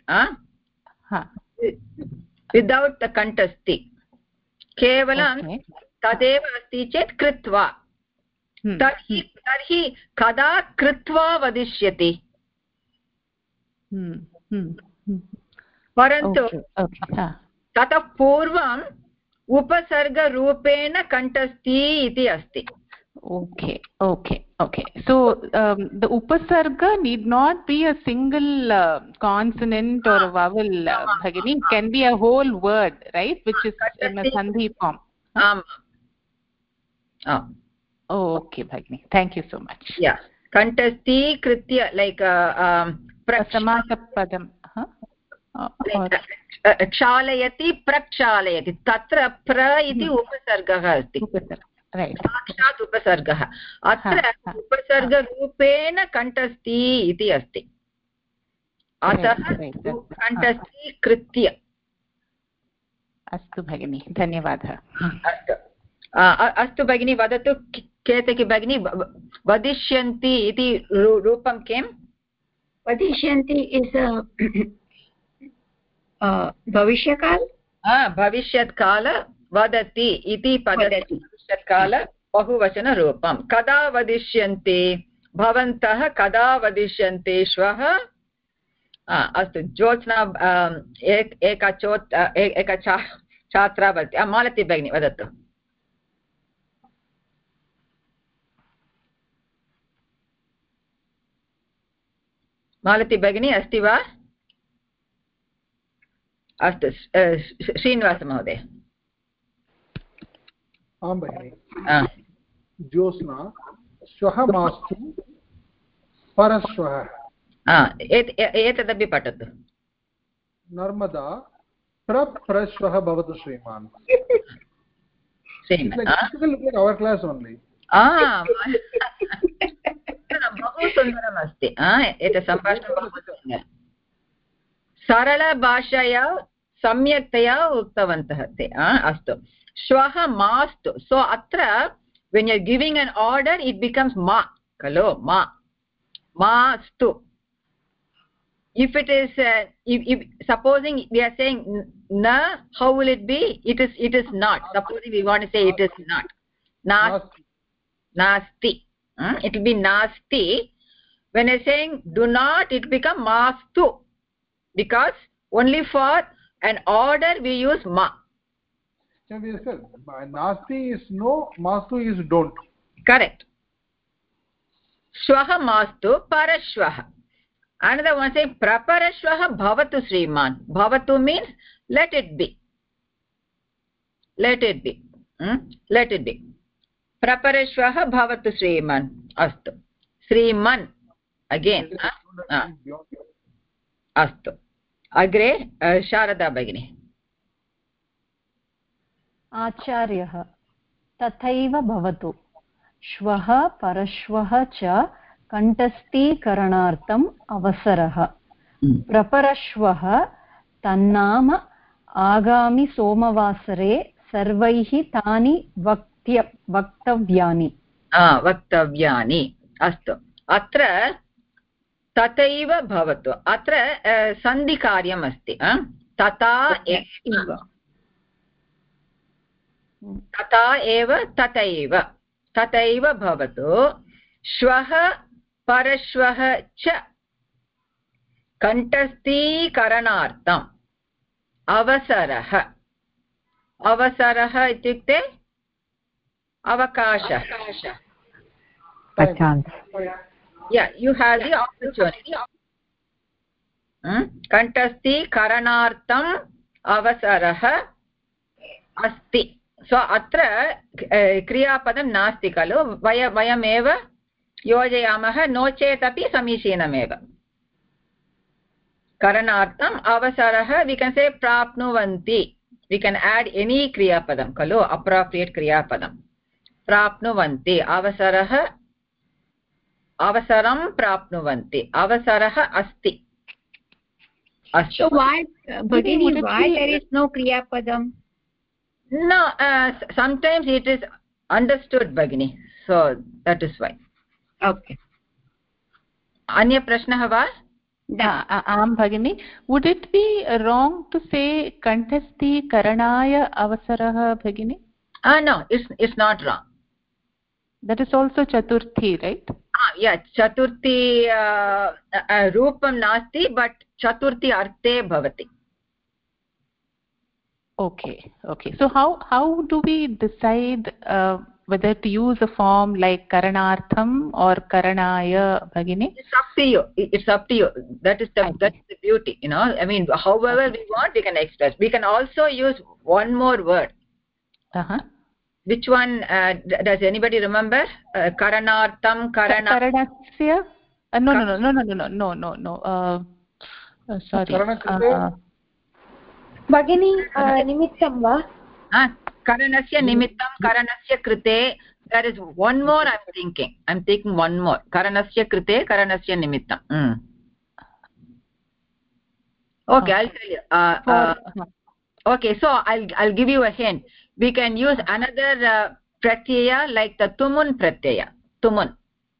Speaker 2: विदौट् द कण्ठस्थी केवलं तदेव अस्ति चेत् कृत्वा तर्हि कदा कृत्वा वदिष्यति परन्तु ततः पूर्वम् उपसर्गरूपेण कण्ठस्थी इति अस्ति
Speaker 9: okay so the upasarga need not be a single consonant or a vowel bhagini it can be a whole word right which is in a sandhi form okay bhagini thank you so much
Speaker 2: yeah kantasti kritya like
Speaker 9: prasamasapadam
Speaker 2: क्षालयति प्रक्षालयति तत्र प्र इति उपसर्गः अस्ति साक्षात् उपसर्गः अत्र उपसर्गरूपेण कण्ठस्थी इति अस्ति अतः कण्ठस्थीकृत्य
Speaker 9: अस्तु भगिनी धन्यवादः
Speaker 2: अस्तु भगिनी वदतु केतकी भगिनी वदिष्यन्ति इति रूपं किम्
Speaker 1: वदिष्यन्ति इस् भविष्यकाल
Speaker 2: भविष्यत्काल वदति इति पदति भविष्यत्काल बहुवचनरूपं कदा वदिष्यन्ति भवन्तः कदा वदिष्यन्ति श्वः अस्तु ज्योत्स्ना एका छात्रा भवति मालती भगिनी वदतु मालती भगिनी अस्ति वा अस्तु श्रीनिवासमहोदय
Speaker 5: आं भगिनि ज्योत्स्ना श्वः मास्तु परश्वः
Speaker 2: एतदपि पठतु
Speaker 5: नर्मदा प्रश्वः भवतु श्रीमान् our class only
Speaker 2: बहु सुन्दरम् अस्ति एतत् सम्भाषणं बहु सुन्दरं सरलभाषया सम्यक्तया उक्तवन्तः ते अस्तु श्वः मास्तु सो अत्र when you're giving an order, it becomes ma. Hello, ma. Mastu. If it is, if supposing we are saying na, how will it be? It is not. Supposing we want to say it is not. Nasti. It will be nasti. When I'm saying do not, it become mastu. Because only for an order we use ma.
Speaker 5: Nasti is no, mastu is don't.
Speaker 2: Correct. Shwaha mastu parashwaha. Another one saying praparashwaha bhavatu Sriman. Bhavatu means let it be. Let it be. Let it be. Praparashwaha bhavatu Sriman. Astu. Sriman. Again. Astu. Agre Sharada Bhagini.
Speaker 7: आचार्यः तथैव भवतु श्वः परश्वः च कण्ठस्थीकरणार्थम् अवसरः प्रपरश्वः तन्नाम आगामि सोमवासरे सर्वैः तानि वक्तव्यानि
Speaker 2: अस्तु अत्र तथैव भवतु अत्र सन्धिकार्यम् अस्ति तथा एव तथैव भवतु श्वः परश्वः च कण्ठस्थीकरणार्थम् अवसरः इत्युक्ते अवकाशः yeah you have the opportunity कण्ठस्थीकरणार्थम् अवसरः अस्ति so अत्र क्रियापदं नास्ति खलु वयमेव योजयामः नो चेत् अपि समीचीनमेव करणार्थम् अवसरः we can say प्राप्नुवन्ति we can add any क्रियापदं खलु appropriate क्रियापदं प्राप्नुवन्ति अवसरं प्राप्नुवन्ति अवसरः अस्ति
Speaker 1: so why Bhagini, why there is no kriyapadam?
Speaker 2: No, sometimes it is understood Bhagini, so that is why.
Speaker 1: Okay.
Speaker 2: Anya prashnah va?
Speaker 9: Am Bhagini, would it be wrong to say kanthasti karanaya avasarah Bhagini?
Speaker 2: No, it's not wrong.
Speaker 9: That is also chaturthi, right?
Speaker 2: Yeah, chaturthi rupam nasti, but chaturthi arte bhavati.
Speaker 9: Okay. So how do we decide whether to use a form like karanartham or karanaya Bhagini?
Speaker 2: It's up to you. That's the beauty, you know. I mean, however we want, we can express. We can also use one more word. Which one does anybody remember? Karanartham,
Speaker 9: Karanasya? No. Sorry.
Speaker 8: Bhagini, nimittam va?
Speaker 2: Karanasya nimittam, karanasya krite. There is one more I'm thinking. I'm taking one more. Karanasya krite, karanasya nimittam. Okay, I'll tell you. Okay, so I'll give you a hint. We can use another pratyaya like the tumun pratyaya. Tumun.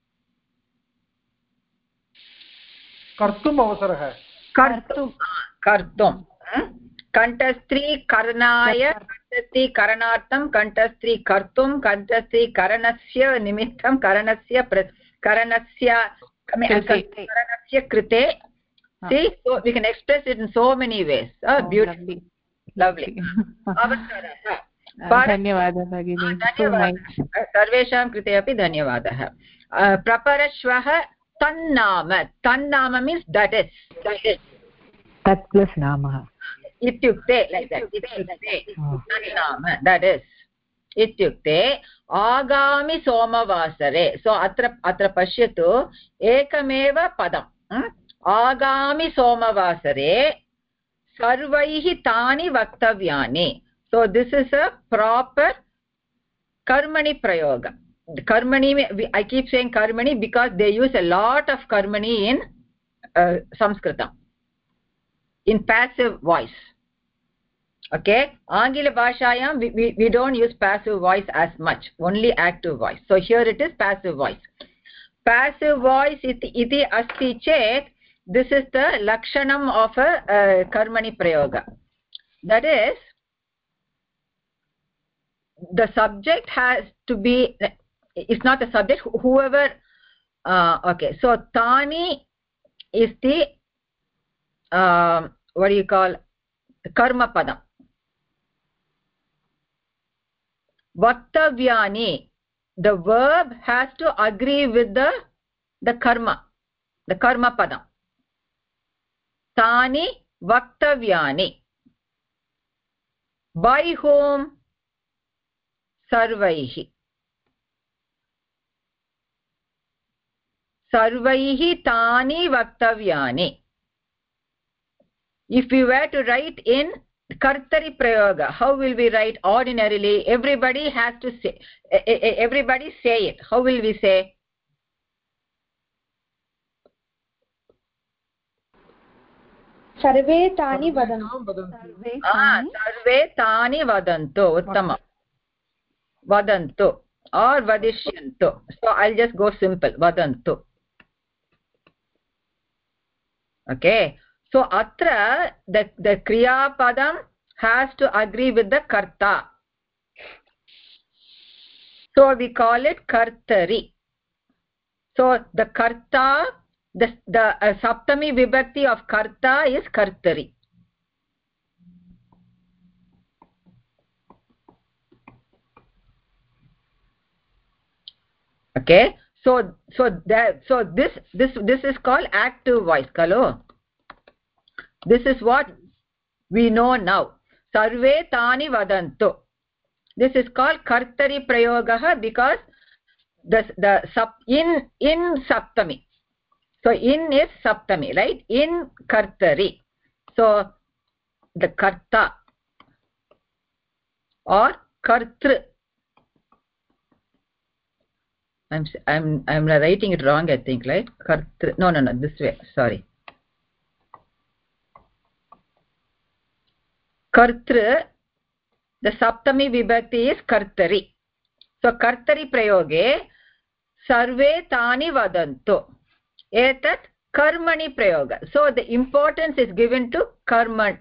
Speaker 5: Kartum avasarah.
Speaker 2: Kartum. Kantastri karnaya, kantastri karanartham, kantastri kartum, kantastri karanasya nimittam, karanasya krite. See, so we can express it in so many ways. Beautiful. Lovely. Avasarah.
Speaker 9: धन्यवादः भगिनी.
Speaker 2: सर्वेषां कृते अपि धन्यवादः. प्रपरश्वः तन्नाम means that is
Speaker 3: tat plus namah
Speaker 2: ityukte like that तन्नाम that is ityukte agami somavasare. So atra pashyatu ekameva padam agami somavasare sarvaihi tani vaktavyani. So this is a proper karmani prayoga. Karmani, I keep saying karmani because they use a lot of karmani in Sanskritam, in passive voice. Okay, Angila Bhashayam we don't use passive voice as much, only active voice. So here it is passive voice. Passive voice iti asti chet, this is the lakshanam of a karmani prayoga. That is, the subject has to be, it's not the subject, whoever, okay, so tani is the, what do you call, karma padam. Vaktavyani, the verb has to agree with the karma padam. Tani vaktavyani. By whom? Sarvaihi. Sarvaihi tani vaktavyani. If we were to write in kartari prayoga, how will we write ordinarily? Everybody has to say, everybody say it. How will we say?
Speaker 8: Sarve tani vadantu.
Speaker 2: Sarve tani vadantu. Uttama. Vadantu or vadishyantu. So I'll just go simple. Vadantu. Okay. So atra the kriya padam has to agree with the karta. So we call it kartari. So the karta, the saptami vibhakti of karta is kartari. Okay. So this is called active voice. Kalo. This is what we know now. Sarve tani vadantu. This is called kartari prayogaha because in saptami. So in is saptami, right? In kartari. So the karta or kartr. I'm writing it wrong, I think, right? Kartr. No, this way. Sorry. Kartr. The saptami vibhakti is kartari. So kartari prayoge sarve tani vadantu. Etat karmani prayoga. So the importance is given to karma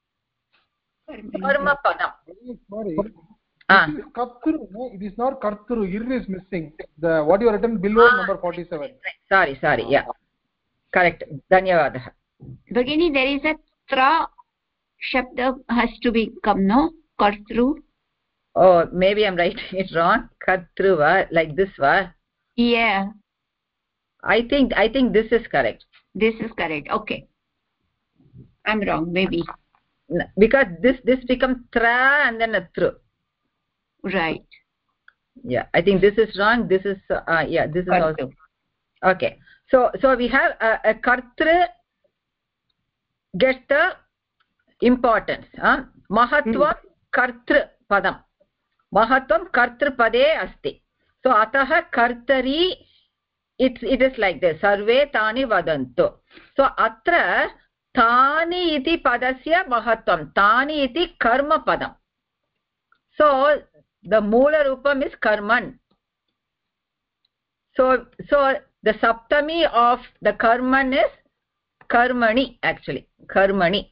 Speaker 2: padam.
Speaker 5: Sorry. It is kartru, no? It is not kartru. Ir is missing. The what you have written below number 47.
Speaker 2: Sorry. Yeah. Correct. Dhanyavadah.
Speaker 1: Bhagini, there is a tra shabda has to become, no? Kartru.
Speaker 2: Oh, maybe I'm writing it wrong. Kartruva, like this va.
Speaker 1: Yeah.
Speaker 2: I think this is correct.
Speaker 1: This is correct. Okay. I'm wrong, maybe.
Speaker 2: Because this becomes tra and then a tru.
Speaker 1: Right.
Speaker 2: Yeah, I think this is wrong. This is yeah, this is also okay. So we have a kartru gets the importance. Mahatvam kartru padam. Mahatvam kartru pade asti. So atah kartari. It is like this. Sarve tani vadantu. So atra tani iti padasya mahatvam. Tani iti karma padam. So the moola rupam is karman. So the saptami of the karman is karmani, actually. Karmani.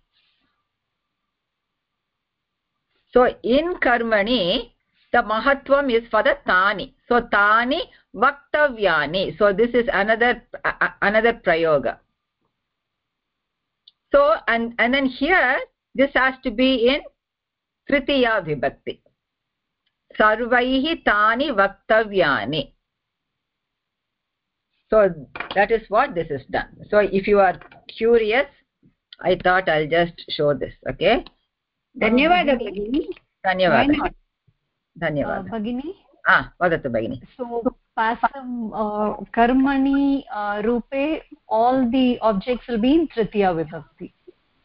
Speaker 2: So in karmani the mahatvam is for the tani. So tani vaktavyani. So this is another prayoga. So and then here this has to be in tritiya vibhakti. Sarvaihi tani vaktavyani. So that is what this is done. So if you are curious, I thought I'll just show this. Okay.
Speaker 1: Dhanyavada Bhagini.
Speaker 2: Dhanyavada.
Speaker 1: Why not?
Speaker 2: Dhanyavada.
Speaker 7: Bhagini.
Speaker 2: Vadatu Bhagini.
Speaker 7: So passive karmani rupe, all the objects will be in tritiya vibhakti.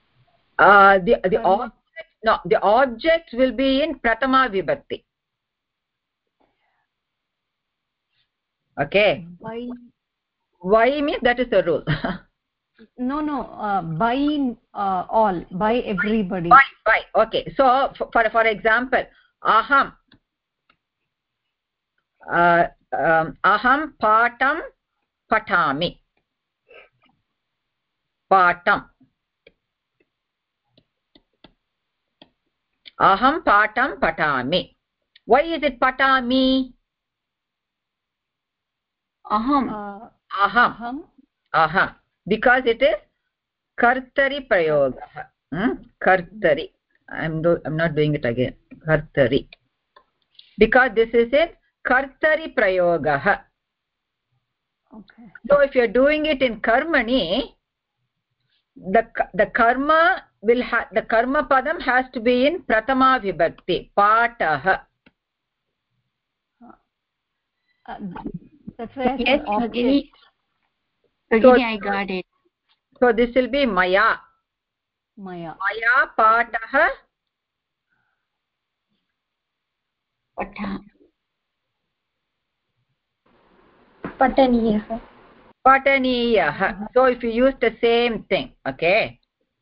Speaker 2: The object will be in pratama vibhakti. Okay. Why means that is the rule.
Speaker 7: No, by all, by everybody.
Speaker 2: By. Okay. So for example, aham. Aham patam patami. Patam. Aham patam patami. Why is it patami? Aham. Because it is kartari prayogah. Kartari. I'm not doing it again. Kartari. Because this is in kartari prayogah.
Speaker 7: Okay.
Speaker 2: So if you're doing it in karmani, the karma will have, the karma padam has to be in prathama vibhakti. Patah.
Speaker 7: That's why
Speaker 1: Yes, Bhagini.
Speaker 2: So,
Speaker 1: I got it.
Speaker 2: So this will be maya.
Speaker 7: Maya
Speaker 2: patah
Speaker 8: pataniyah.
Speaker 2: pataniyah. So if you use the same thing, okay.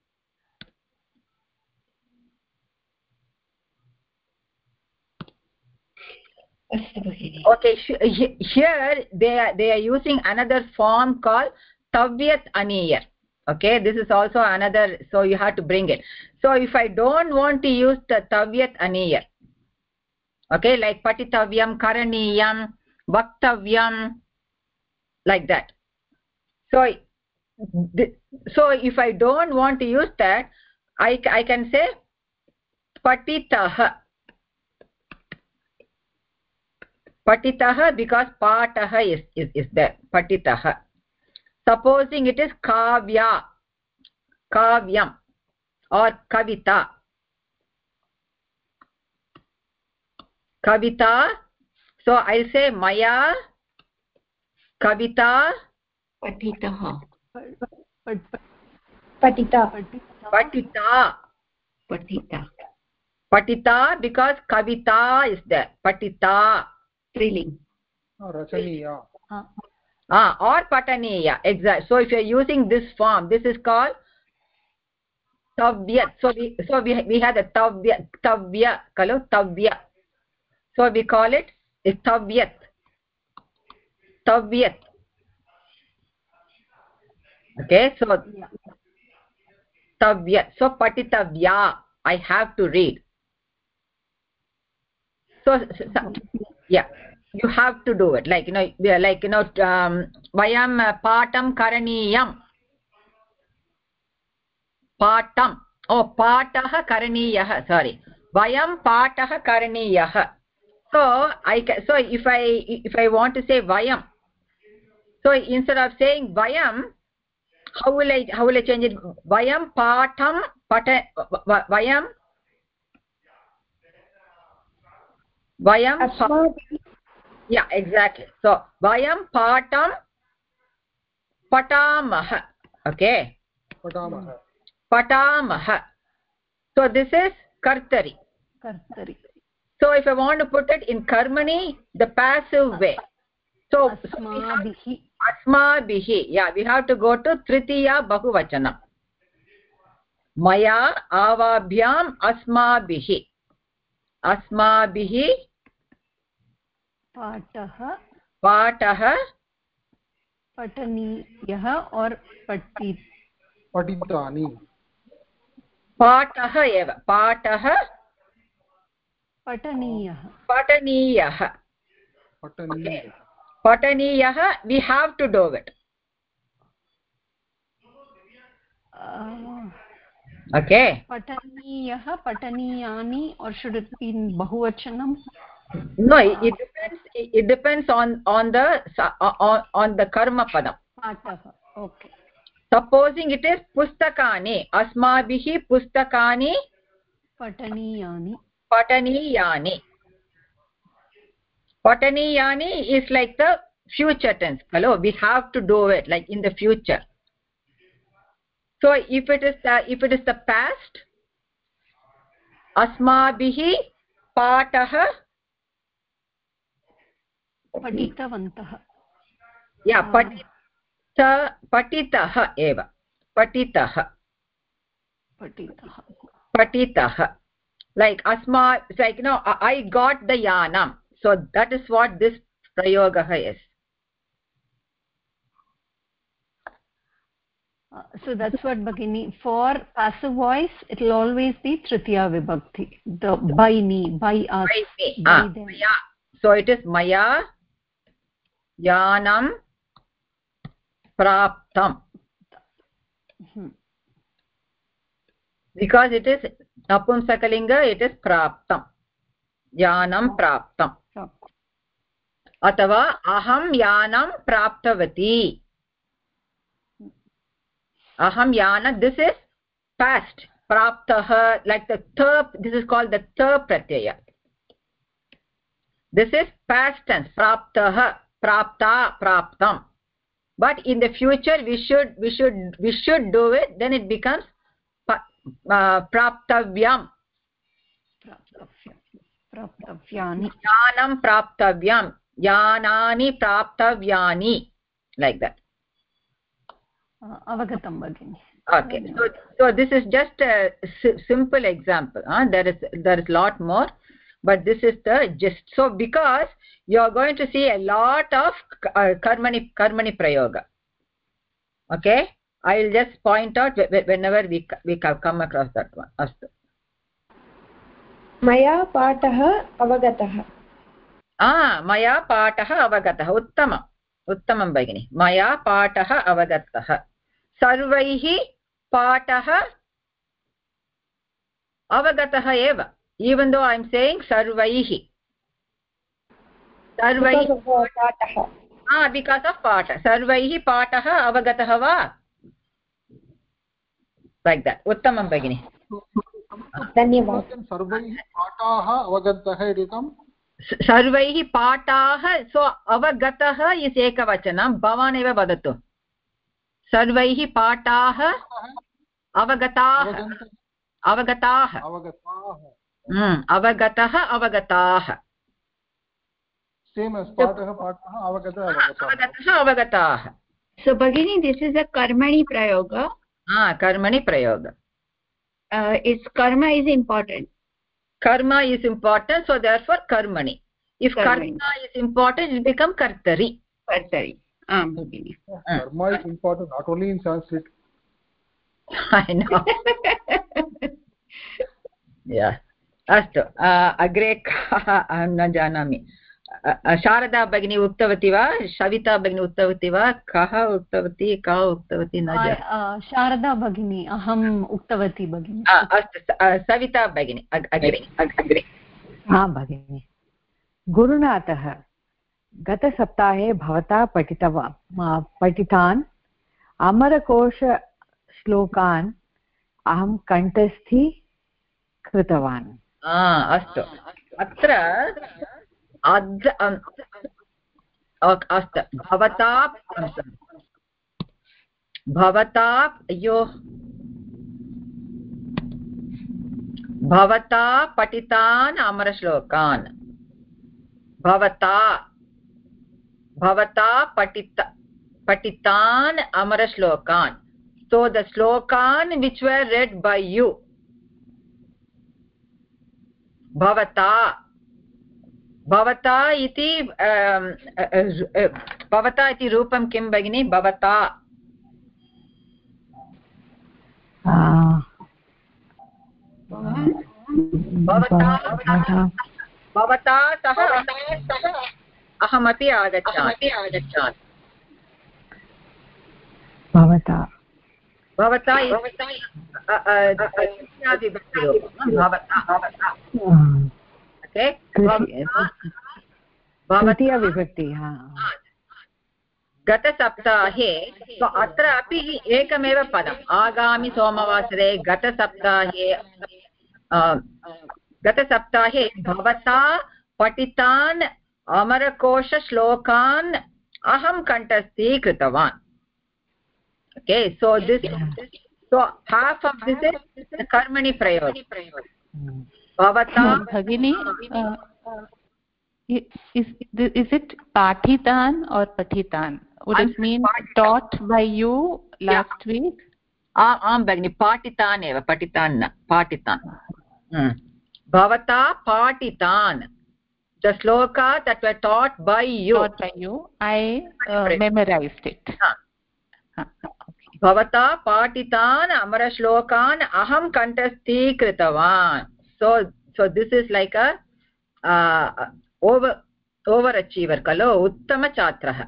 Speaker 2: Okay, here they are using another form called tavyat aniyar. Okay, this is also another, so you have to bring it. So if I don't want to use the tavyat aniyar, okay, like patitavyam, karaniyam, vaktavyam, like that. So if I don't want to use that, I can say patitah. Patitah, because patah is there. Patitah. Supposing it is kavya, kavyam, or kavita. Kavita. So I'll say maya kavita
Speaker 1: Patitah.
Speaker 8: Patita.
Speaker 2: patita. Patita, because kavita is there. Patita.
Speaker 1: Striling.
Speaker 5: Rachaniya.
Speaker 2: Or pataniya. Exactly. So if you are using this form, this is called tavyat. So we have the tavya, kalu tavya. So we call it tavyat. Tavyat. Okay, so tavyat. So patitavya, I have to read. So yeah, you have to do it. Like vayam patam karaniyam. Patam. Oh, patah karaniyah. Sorry. Vayam patah karaniyah. So if I want to say vayam, so instead of saying vayam, how will I change it? Vayam patam vayam yeah, exactly. So vayam patam patamah. Okay. Patamah. So this is kartari. So if I want to put it in karmani, the passive way. So asmabihi. Yeah, we have to go to tritiya bahuvachanam. Maya avabhyam asmabihi. Asmabihi patah
Speaker 7: pataniyah or
Speaker 5: Patitani.
Speaker 2: patah eva. Patah
Speaker 7: pataniyah.
Speaker 2: Okay. Pataniyah, we have to do it. Okay.
Speaker 7: Pataniyah, pataniyani, or should it be in bahuvachanam?
Speaker 2: No, it depends on the karma padam.
Speaker 7: Okay.
Speaker 2: Supposing it is pustakani, asmabihi pustakani
Speaker 7: pataniyani.
Speaker 2: Pataniyani is like the future tense. Hello, we have to do it like in the future. So if it is the past, asmabihi patah
Speaker 7: patitavantah.
Speaker 2: Yeah, patitah eva. patitah.
Speaker 7: Patitah.
Speaker 2: Patitah. Like asma, it's like, I got the yanam. So that is what this prayoga is.
Speaker 7: So that's what Bhagini, for passive voice it will always be tritiya vibhakti, the by me, by us, by them.
Speaker 2: Yeah. So it is maya yanam praptam. Because it is napumsakalinga, it is praptam. Yanam praptam. Atava aham yanam praptavati. Aham yana, this is past. Praptah, like the third, this is called the third pratyaya. This is past tense. Praptah, prapta, praptam. But in the future we should do it, then it becomes praptavyam.
Speaker 7: Praptavyani.
Speaker 2: Yanam praptavyam. Yanani praptavyani. Like that.
Speaker 7: Avagatam Bhagini.
Speaker 2: Okay. So this is just a simple example. There is lot more, but this is the gist. So because you are going to see a lot of karmani prayoga. Okay, I will just point out whenever we come across that one. Astu.
Speaker 8: Maya patah avagatah.
Speaker 2: Maya patah avagatah. Uttamam Bhagini. Maya patah avagatah. Sarvaihi patah avagatah eva. Even though I am saying sarvaihi.
Speaker 8: Because of patah.
Speaker 2: Because of patah. Sarvaihi patah avagatah va. Like that. Uttamam Bhagini.
Speaker 8: Dhanyavad.
Speaker 5: Sarvaihi patah avagatah edukam.
Speaker 2: Sarvaihi patah. So avagatah is ekavachanam. Bhavan eva vadatu. Sarvaihi patah avagatah. Avagatah. Avagatah avagatah.
Speaker 5: Same as patah
Speaker 2: avagatah.
Speaker 1: So Bhagini, this is a karmani prayoga.
Speaker 2: Karmani prayoga.
Speaker 1: Its karma is important.
Speaker 2: Karma is important, so therefore karmani. If karma is important, it becomes kartari.
Speaker 1: Kartari. Bhagini.
Speaker 5: Karma is important not only in Sanskrit.
Speaker 2: I know. Yeah. Astu. Agre aham na janami. Sharada Bhagini uktavati va? Shavita Bhagini uktavati va? Kaha uktavati? Ka uktavati? Na janami.
Speaker 7: Sharada Bhagini. Aham uktavati Bhagini.
Speaker 2: Astu. Savita Bhagini. Agre.
Speaker 3: Bhagini. Gurunatah. गतसप्ताहे भवता पठितान् अमरकोशश्लोकान् अहं कण्ठस्थी कृतवान्.
Speaker 2: अस्तु. अत्र अस्तु. भवता पठितान् अमरश्लोकान्. Bhavata patitan amara shlokan. So the shlokan which were read by you. Bhavata iti rupam kim Bhagini? Bhavata. Bhavata saha ahamapi agacchami. Bhavata okay.
Speaker 3: तृतीया विभक्ति.
Speaker 2: गतसप्ताहे. So अत्र अपि एकमेव पदम्. आगामि सोमवासरे गतसप्ताहे भवता पठितान् अमरकोशश्लोकान् अहं कण्ठस्थी कृतवान्. Okay, so half of this is the karmani prayoga. Bhavata
Speaker 9: Bhagini, is it pathitan or patitan? Would it mean taught by you last week?
Speaker 2: आं भगिनि पाठितान् एव पठितान् न पाठितान् भवता पाठितान् the sloka that were taught by you
Speaker 9: I memorized it.
Speaker 2: Bhavata patitan amara shlokan aham kantasthi kritavan. So this is like a overachiever kalo uttama chatraha.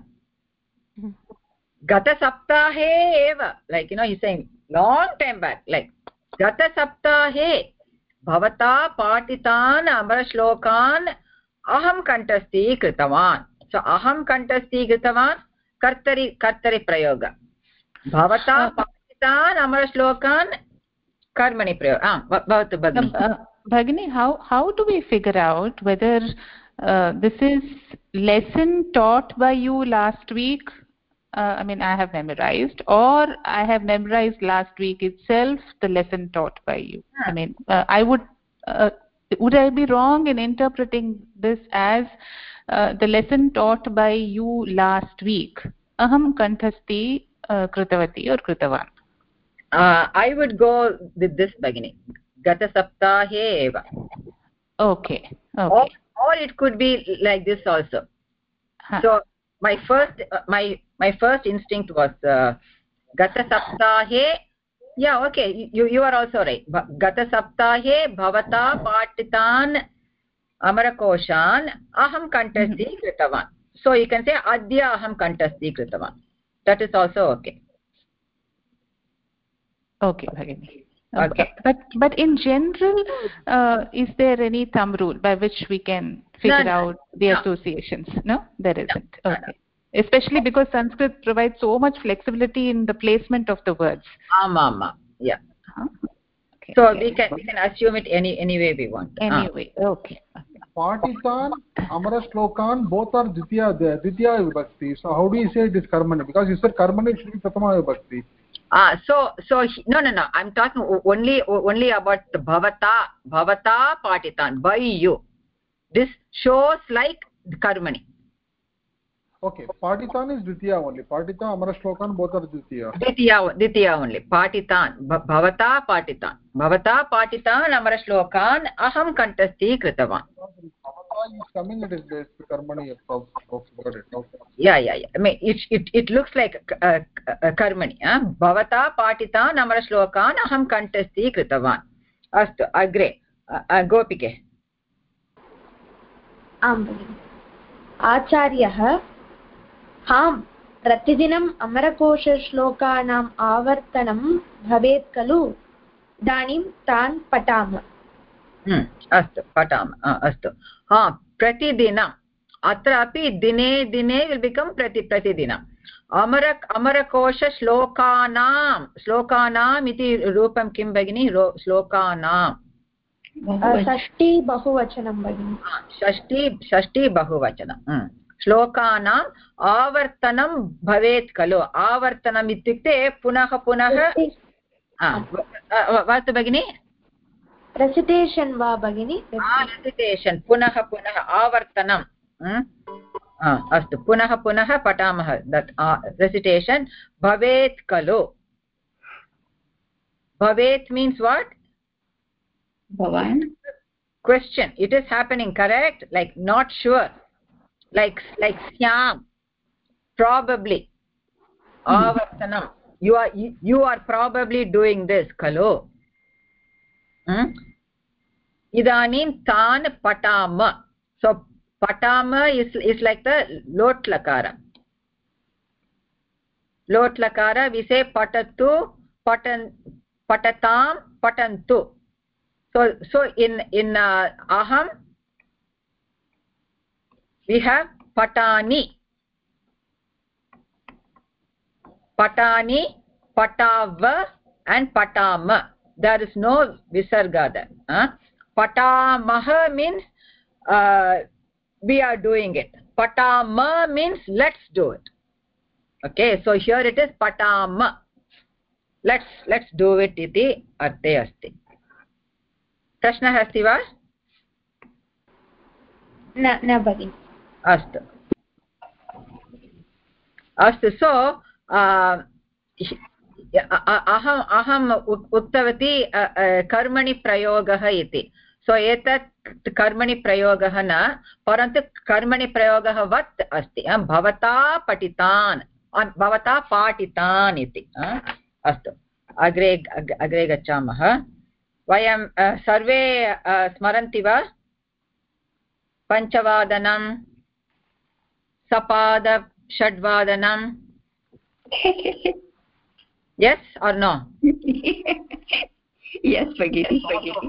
Speaker 2: Gata saptahe eva, like he's saying long time back, like gata saptahe bhavata patitan amara shlokan aham kantasthi kritavan. So aham kantasthi kritavan kartari prayoga. Bhavata patitan amara shlokan karmani prayoga. Bhavatu Bhagini.
Speaker 9: Bhagini, how do we figure out whether this is lesson taught by you last week? I mean, I have memorized, or I have memorized last week itself the lesson taught by you. I mean, I would I be wrong in interpreting this as the lesson taught by you last week? Aham kanthasti kritavati or kritavan.
Speaker 2: I would go with this Bhagini. Gata saptahe eva.
Speaker 9: Okay.
Speaker 2: Or it could be like this also. So my first instinct was Gata saptahe. Yeah, okay, you are also right. Gata saptahe bhavata patitan amarakoshan aham kantasthi kritavan. So you can say adya aham kantasthi kritavan. That is also okay.
Speaker 9: Okay, Bhagini. Okay. But in general, is there any thumb rule by which we can figure out the associations? No, there isn't. Okay. Especially because Sanskrit provides so much flexibility in the placement of the words.
Speaker 2: Yeah.
Speaker 9: Okay.
Speaker 2: So we can assume it any way we want.
Speaker 9: Anyway, okay.
Speaker 5: Patitan, Amara Shlokan, both are Ditya Vibhakti. So how do you say it is Karmani? Because you said Karmani should be Pratama Vibhakti.
Speaker 2: So no. I'm talking only about the bhavata patitan by you. This shows like karmani.
Speaker 5: Okay, patitan is Ditya only. Patita, Amara Shlokan, both are Ditya.
Speaker 2: Ditya only. Patitan, bhavata patitan Amara Shlokan aham kantasthi kritavan.
Speaker 5: Bhavata is coming, it is based karmani.
Speaker 2: Yeah. I mean, it looks like karmani. Bhavata patitan Amara Shlokan aham kantasthi kritavan. Astu agre Gopike.
Speaker 8: आम् भगिनि. आचार्यः हां प्रतिदिनम् अमरकोशश्लोकानाम् आवर्तनं भवेत् खलु, इदानीं तान् पठामः.
Speaker 2: अस्तु पठामः. अस्तु प्रतिदिनम् अत्रापि दिने विल् बिकम् प्रतिदिनम् अमरकोशश्लोकानाम् इति रूपं किं भगिनि? श्लोकानां
Speaker 8: षष्ठी बहुवचनं भगिनि.
Speaker 2: षष्ठी बहुवचनं. श्लोकानाम् आवर्तनं भवेत् खलु. आवर्तनम् इत्युक्ते पुनः वदतु भगिनि.
Speaker 8: रेसिटेशन् वा भगिनि?
Speaker 2: रेसिटेशन् पुनः आवर्तनं. अस्तु पुनः पठामः. दट् रेसिटेशन् भवेत् खलु. Bhavet means what?
Speaker 1: Bhavan.
Speaker 2: Question. It is happening, correct? Like not sure. Like syam. Probably. Avartanam. You are probably doing this, khalo. Idanim tan patama. So patama is like the lot lakara. Lot lakara, we say patatu, patatam, patantu. So in aham we have patani, patava and patama. There is no visarga there. Patamaha means we are doing it. Patama means let's do it. Okay, so here it is patama. Let's do it iti arte asti. प्रश्नः अस्ति वा?
Speaker 8: न भगिनि.
Speaker 2: अस्तु. So अहम् उक्तवती कर्मणि प्रयोगः इति सो एतत् कर्मणि प्रयोगः न परन्तु कर्मणि प्रयोगः वत् अस्ति भवता पठितान् भवता पाठितान् इति अस्तु अग्रे गच्छामः वयं सर्वे स्मरन्ति वा पञ्चवादनं सपाद षड्वादनं yes or no
Speaker 1: yes bagini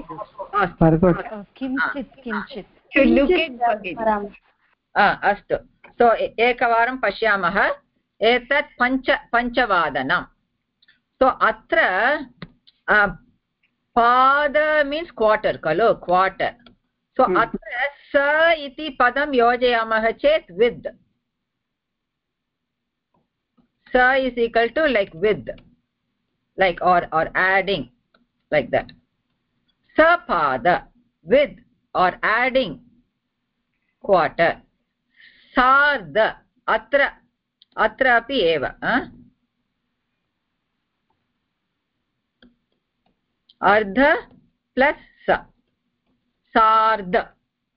Speaker 7: किञ्चित्
Speaker 1: to look at bagini
Speaker 2: अस्तु सो एकवारं पश्यामः एतत् पञ्चवादनं सो अत्र पाद मीन्स् क्वार्टर् खलु क्वार्टर् सो अत्र स इति पदं योजयामः चेत् वित् sa is equal to like with like or adding like that sapada with or adding quarter sarda atra api eva ardha plus sa sarda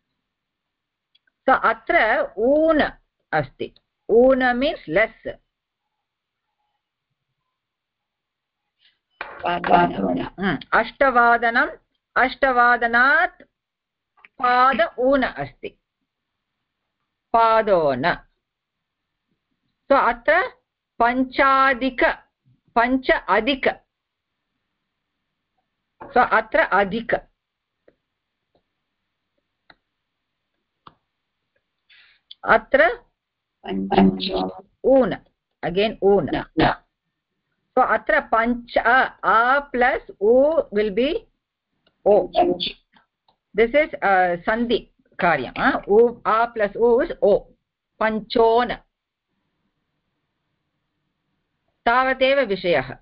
Speaker 2: so atra una asti una means less अष्टवादनम् अष्टवादनात् पाद ऊन अस्ति पादोन सो अत्र पञ्चाधिक पञ्च अधिक सो अत्र अधिक अत्र ऊन अगेन ऊन so atra pancha a plus o will be o this is sandhi karyam o a plus o is o panchona tavateva vishayah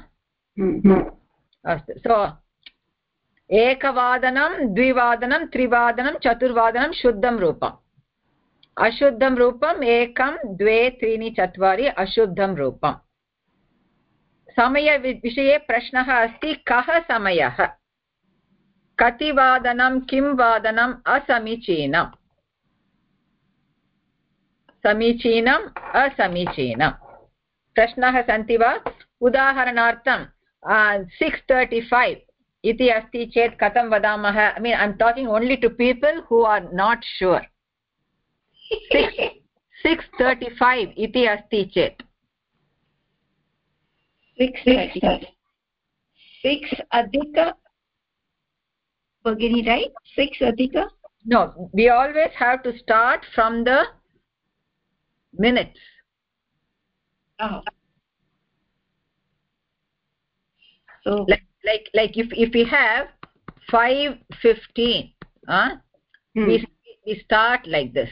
Speaker 2: astu so ekavadanam dvivadanam trivadanam chaturvadanam shuddham rupam ashuddham rupam ekam dve त्रीणि चत्वारि ashuddham rupam समय विषये प्रश्नः अस्ति कः समयः कति वादनं किं वादनम् असमीचीनं समीचीनम् असमीचीनं प्रश्नाः सन्ति वा उदाहरणार्थं 6:35 इति अस्ति चेत् कथं वदामः I mean I'm talking only to people who are not sure 6:35 इति अस्ति चेत्
Speaker 1: 6 adhika bagini right 6 adhika
Speaker 2: no we always have to start from the minutes
Speaker 1: so
Speaker 2: like if we have 5:15 we start like this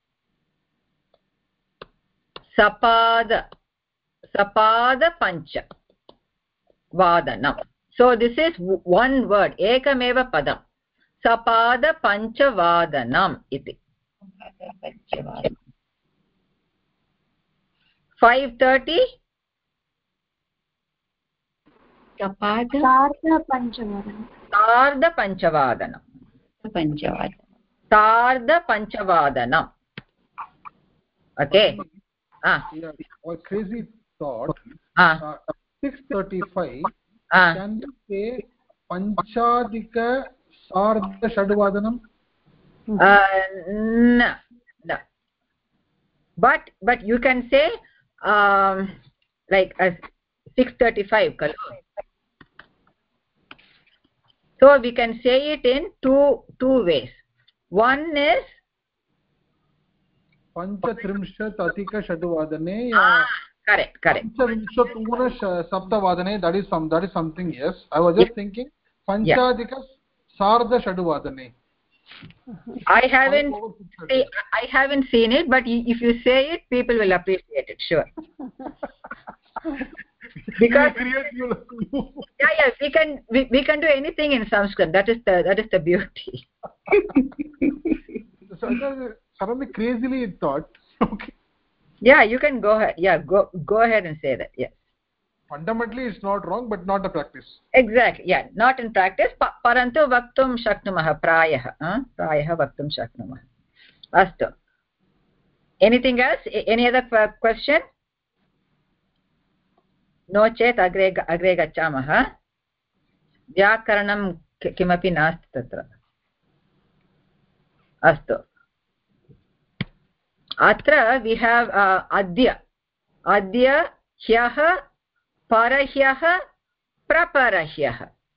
Speaker 2: sapada pancha vadanam so this is one word ekameva padam sapada pancha vadanam iti 5:30
Speaker 8: sapada
Speaker 2: sarda panchavadanam okay
Speaker 5: yeah, a crazy thought 6:35 can we say panchadika sarda shadvadanam
Speaker 2: no but you can say like as 6:35 kalu so we can say it in two ways one is
Speaker 5: panchatrinshat adhika shadvadane
Speaker 2: correct
Speaker 5: panchavinshat una saptavadane that is something yes I was just thinking panchadika sarda shadvadane
Speaker 2: I haven't seen it but if you say it people will appreciate it sure because yeah we can do anything in Sanskrit that is the beauty
Speaker 5: so suddenly crazily thought okay
Speaker 2: yeah you can go ahead go ahead and say that yes
Speaker 5: fundamentally it's not wrong but not a practice.
Speaker 2: Exactly, yeah, not in practice, parantu vaktum shaknumah prayah vaktum shaknumah. Astu, anything else, any other question? No chet agre gachamah. व्याकरणं किमपि नास्ति तत्र. अस्तु, अत्र we have अद्य ह्यः परह्यः प्रपरह्यः.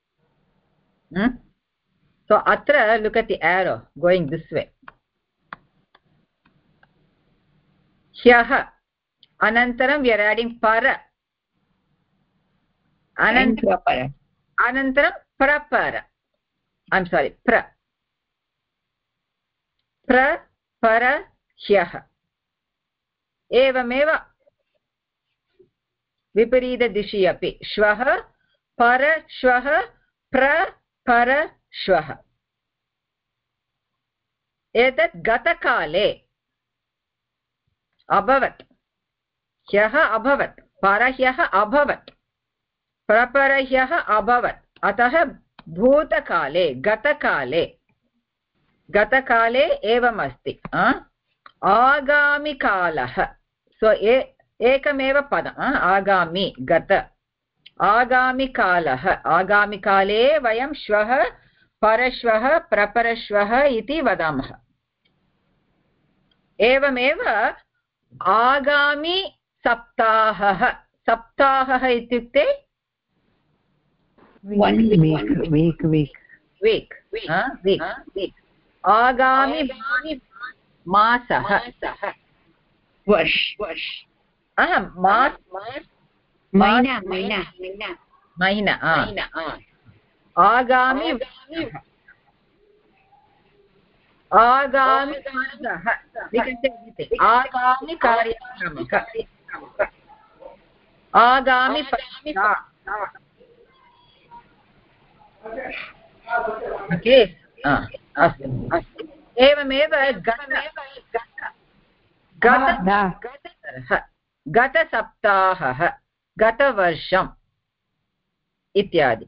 Speaker 2: So atra look at the arrow going this way. Hyah, anantaram we are adding para, anantaram prapara. I'm sorry, para hyah. Evameva viparita dishi api shvah para shvah para shvah. एतत् गतकाले अभवत्, ह्यः अभवत्, परह्यः अभवत्, प्रपरह्यः अभवत्, अतः भूतकाले गतकाले एवमस्ति. आगामिकालः, सो एकमेव पदम्, आगामि गत, आगामिकालः, आगामिकाले वयं श्वः परश्वः प्रपरश्वः इति वदामः. एवमेव आगामि सप्ताहः, सप्ताहः इत्युक्ते वीक्, आगामि मासः, महीना, आगामि मासः, आगामि कार्यक्रमः, आगामि परीक्षा. ओके, अस्तु. एवमेव गतसप्ताहः, गतवर्षम् इत्यादि.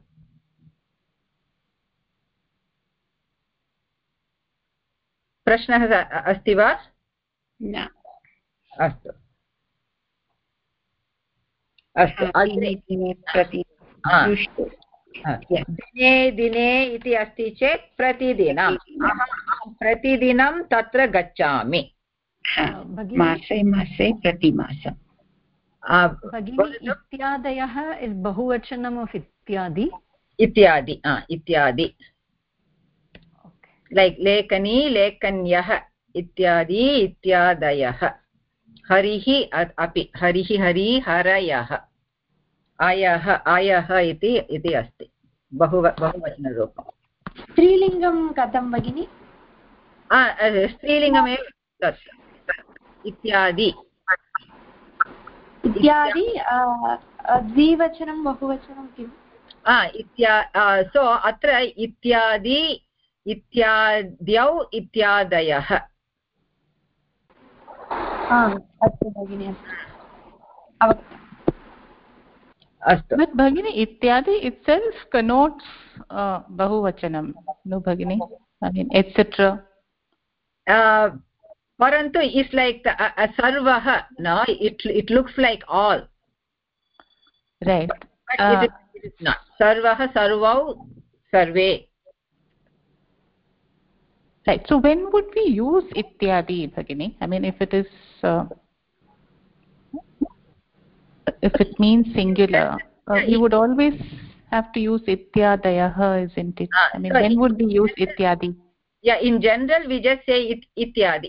Speaker 2: प्रश्नः अस्ति वा? न. अस्तु अस्तु. दिने दिने इति अस्ति चेत् प्रतिदिनम्, अहं प्रतिदिनं तत्र गच्छामि.
Speaker 1: मासे मासे प्रतिमासं.
Speaker 7: इत्यादयः बहुवचनम् आफ् इत्यादि.
Speaker 2: लैक् लेखनी लेखन्यः इत्यादि इत्यादयः. हरिः अपि, हरिः हरि हरयः, आयः इति अस्ति बहुवचनरूपं.
Speaker 1: स्त्रीलिङ्गं कथं भगिनि?
Speaker 2: स्त्रीलिङ्गमेव तत्, इत्यादि.
Speaker 1: द्विवचनं बहुवचनं किम्?
Speaker 2: सो अत्र इत्यादि, इत्याद्यौ इत्यादयः.
Speaker 1: अस्तु भगिनि,
Speaker 2: अस्तु.
Speaker 9: But bhagini ityadi itself connotes bahuvachanam, no bhagini? I mean etc.
Speaker 2: Parantu is like sarvah, no, it looks like all,
Speaker 9: right?
Speaker 2: But it is not. Sarvah, sarvau, sarve.
Speaker 9: Right. So when would we use ityadi, bhagini? I mean, if it is if it means singular, we would always have to use ityadayah, isn't it? I mean, when would we use ityadi?
Speaker 2: Yeah, in general we just say ityadi.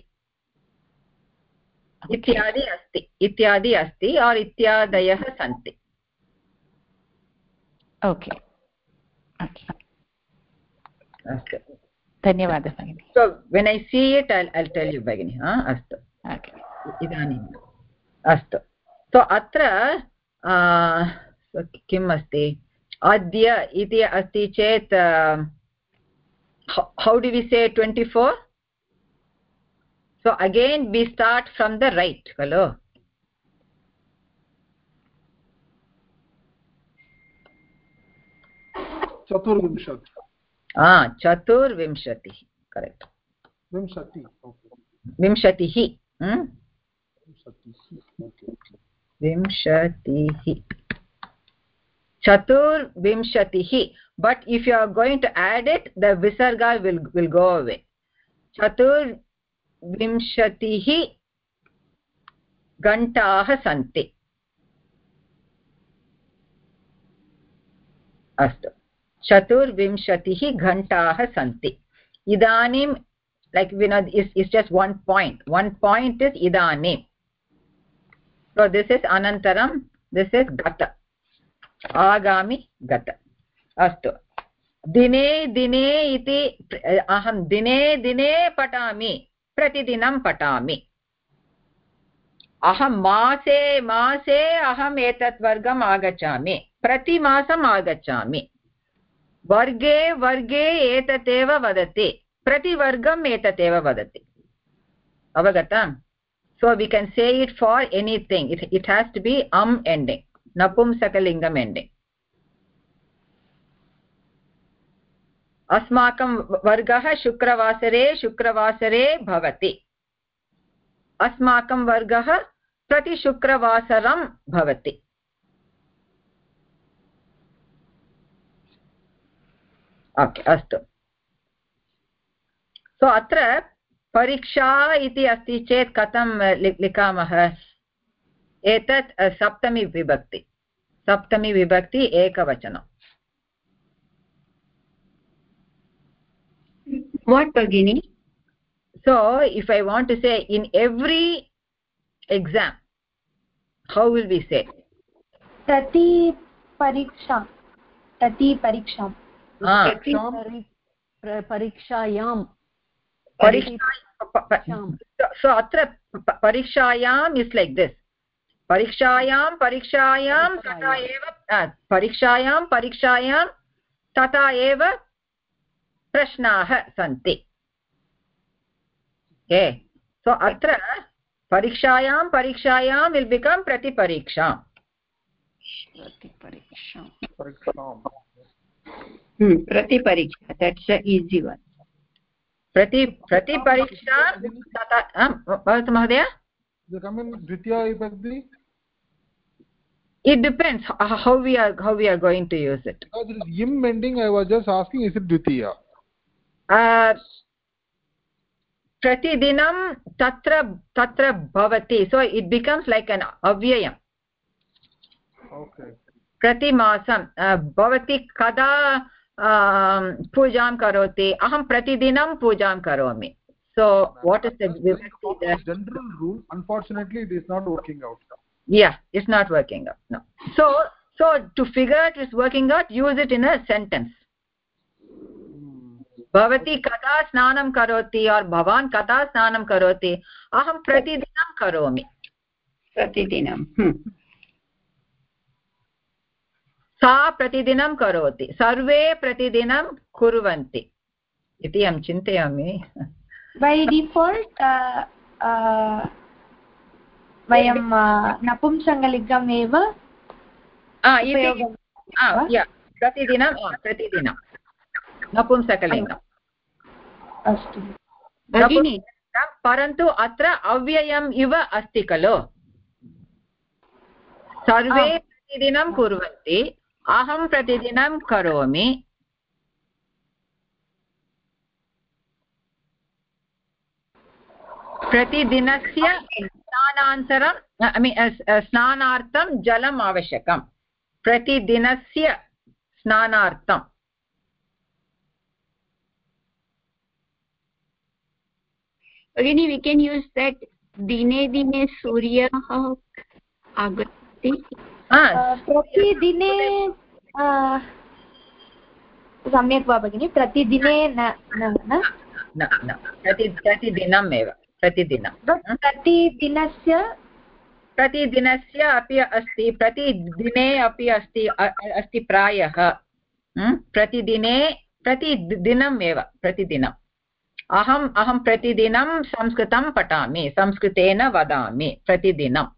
Speaker 2: Okay. Ityadi asti or ityadayah santi.
Speaker 9: Okay. Dhanyavadah bhagini.
Speaker 2: So when I see it, I'll tell you bhagini. Astu.
Speaker 9: Okay.
Speaker 2: Idanim. Astu. So atra किम् अस्ति? अद्य इति अस्ति चेत् how do we say 24? So again we start from the right, hello.
Speaker 5: chaturvimshat.
Speaker 2: Chaturvimshatihi, correct.
Speaker 5: Vimshati, okay.
Speaker 2: Vimshatihi.
Speaker 5: Vimshatihi, okay.
Speaker 2: Vimshatihi. Chaturvimshatihi. But if you are going to add it, the visarga will go away. Chaturvimshatihi gantaah santi. Astu. Chaturvimshatihi gantaah santi. Idanim, like we know, is just one point. One point is idanim. So this is anantaram. This is gata. Agami gata. Astu. Dine dine iti aham dine dine patami. Pratidinam patami. Aham maase maase aham etat vargam agachami. Prati masam agachami. Varge varge etateva vadati. Prati vargam etateva vadati. Avagatam? So we can say it for anything. It has to be ending. Napumsakalingam ending. Asmakam vargah shukravasare bhavati. Asmakam vargah prati shukravasaram bhavati. Okay, astu. So atra pariksha iti asti chet katam likamah. Etat saptami vibhakti. Saptami vibhakti ekavachanam.
Speaker 1: What, Bhagini?
Speaker 2: So if I want to say in every exam, how will we say?
Speaker 10: Prati pariksham.
Speaker 7: Parikshayam.
Speaker 2: So atra parikshayam is like this. Parikshayam tata eva parikshayam tata eva prashnah santi. Okay. So atra parikshayam will become prati pariksham.
Speaker 1: Prati pariksha. That's the easy one.
Speaker 2: Prati pariksha tata bhavatu mahodaya?
Speaker 5: They come in dvitiya vibhakti?
Speaker 2: It depends how we are going to use it.
Speaker 5: Because it is yim ending, I was just asking, is it dvitiya?
Speaker 2: Pratidinam tatra bhavati. So it becomes like an avyayam.
Speaker 5: Okay.
Speaker 2: Pratimasam bhavati kada pujam karoti. Aham pratidinam pujam karomi. So what is the
Speaker 5: general rule? Unfortunately, it is not working out.
Speaker 2: Yeah, it's not working out. No. So to figure it is working out, use it in a sentence. Bhavati kada snanam karoti or bhavan kada snanam karoti. Aham pratidinam karomi.
Speaker 1: Pratidinam.
Speaker 2: Sa pratidinam karoti. Sarve pratidinam kurvanti. Iti am chintayami.
Speaker 10: By default, vayam napumsangalingam eva
Speaker 2: upayogam. Yeah, pratidinam napumsakalingam.
Speaker 10: Astu.
Speaker 1: Bhagini.
Speaker 2: Parantu atra avyayam iva asti kalo. Sarve pratidinam kurvanti. Aham pratidinam karomi. Pratidinasya snanartam jalam avashyakam. Pratidinasya snanartam.
Speaker 1: Bhagini, we can use that dine dine surya agati.
Speaker 10: Pratidine सम्यक् वा भगिनि? प्रतिदिने न
Speaker 2: प्रतिदिनम् एव प्रतिदिनं प्रतिदिनस्य अपि अस्ति प्रतिदिने अपि अस्ति प्रायः प्रतिदिनम् एव प्रतिदिनम् अहं प्रतिदिनं संस्कृतं पठामि संस्कृतेन वदामि प्रतिदिनम्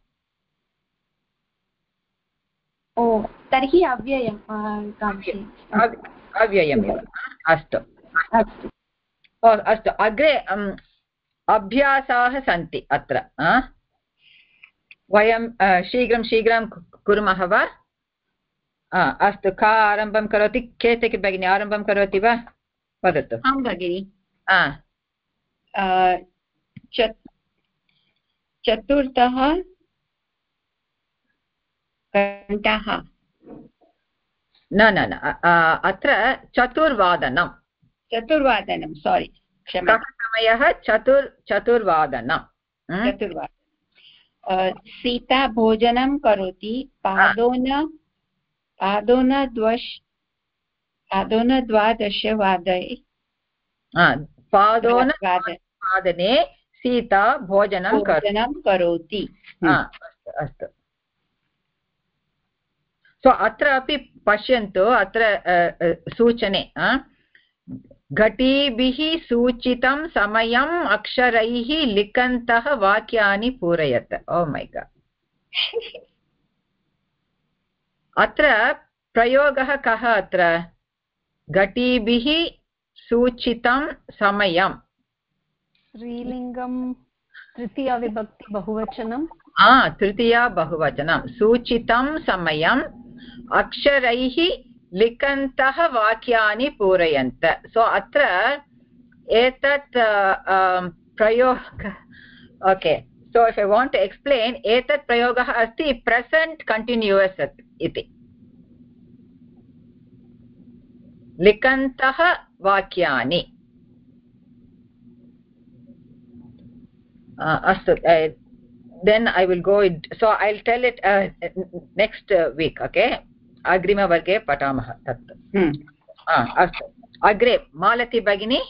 Speaker 10: ओ तर्हि अव्ययम्
Speaker 2: अव्ययमेव अस्तु अस्तु अग्रे अभ्यासाः सन्ति अत्र वयं शीघ्रं कुर्मः वा अस्तु का आरम्भं करोति केतकी भगिनी आरम्भं करोति वा वदतु
Speaker 1: आं भगिनि चतुर्थः घण्टाः
Speaker 2: न अत्र चतुर्वादनं
Speaker 1: सोरि क्षमा
Speaker 2: समयः चतुर्वादनं
Speaker 1: सीता भोजनं करोति
Speaker 2: पादोनद्वादशवादने सीता भोजनं
Speaker 1: करोति
Speaker 2: अस्तु सो अत्र अपि पश्यन्तु अत्र सूचने घटीभिः सूचितं समयम् अक्षरैः लिखन्तः वाक्यानि पूरयत ओ मै गाड् अत्र प्रयोगः कः अत्र घटीभिः सूचितं समयं
Speaker 7: स्त्रीलिङ्गं तृतीया विभक्ति बहुवचनं
Speaker 2: तृतीया बहुवचनं सूचितं समयम् अक्षरैः लिखन्तः वाक्यानि पूरयन्त सो अत्र एतत् प्रयोग okay so if I want to explain एतत् प्रयोगः अस्ति प्रेसेण्ट् कण्टिन्यूयस् इति लिखन्तः वाक्यानि अस्तु then I will go so I'll tell it next week okay अग्रिमवर्गे पठामः तत् अस्तु अग्रे मालती भगिनी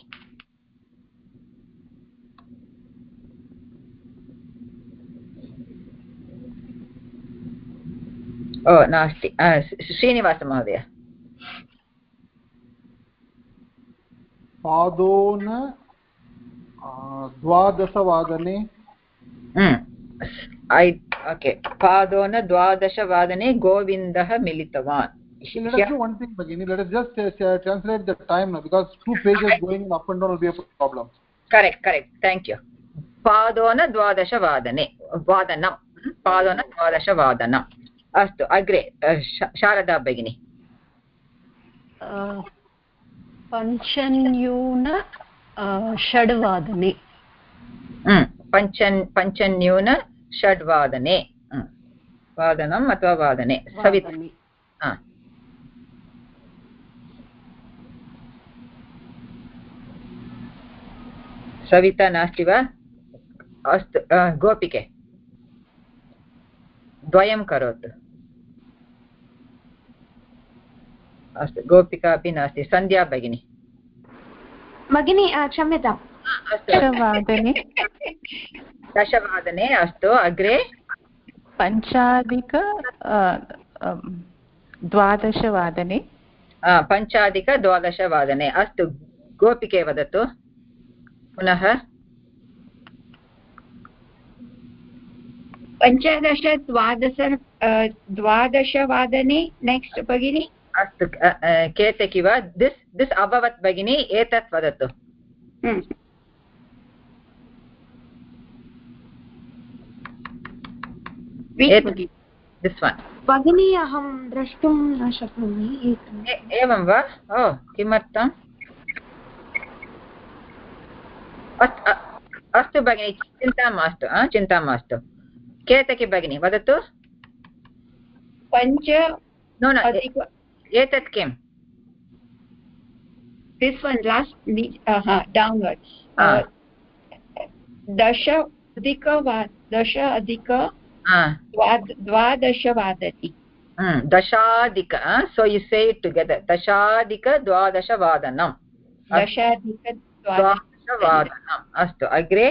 Speaker 2: ओ नास्ति श्रीनिवास महोदय
Speaker 5: पादोन द्वादशवादने
Speaker 2: ओके पादोनद्वादशवादने गोविन्दः मिलितवान्
Speaker 5: Let us do one thing, Bhagini. Let us just translate the time now because 2 pages going up and down will be a problem.
Speaker 2: Correct. Thank you. पादोनद्वादशवादने पादोनद्वादशवादनम् अस्तु अग्रे शारदा भगिनी
Speaker 7: पञ्चन्यून षड्वादने
Speaker 2: पञ्चन्यून षड्वादने वादनम् अथवा वादने सविता नास्ति वा अस्तु गोपिके द्वयं करोतु अस्तु गोपिका अपि नास्ति सन्ध्या भगिनी
Speaker 10: क्षम्यतां
Speaker 2: दशवादने अस्तु अग्रे पञ्चाधिकद्वादशवादने अस्तु गोपिके वदतु पुनः
Speaker 1: द्वादशवादने नेक्स्ट् भगिनी
Speaker 2: अस्तु केतकी वा दिस् अभवत् भगिनी एतत् वदतु
Speaker 10: भगिनी अहं द्रष्टुं न शक्नोमि
Speaker 2: एवं वा ओ किमर्थम् अस्तु भगिनी चिन्ता मास्तु केतकी भगिनी वदतु एतत् किम्
Speaker 1: this one last downwards दश अधिक द्वादशवादने
Speaker 2: दशाधिक so you say it together दशाधिकद्वादशवादनं दशाधिकद्वादशवादनम् अस्तु अग्रे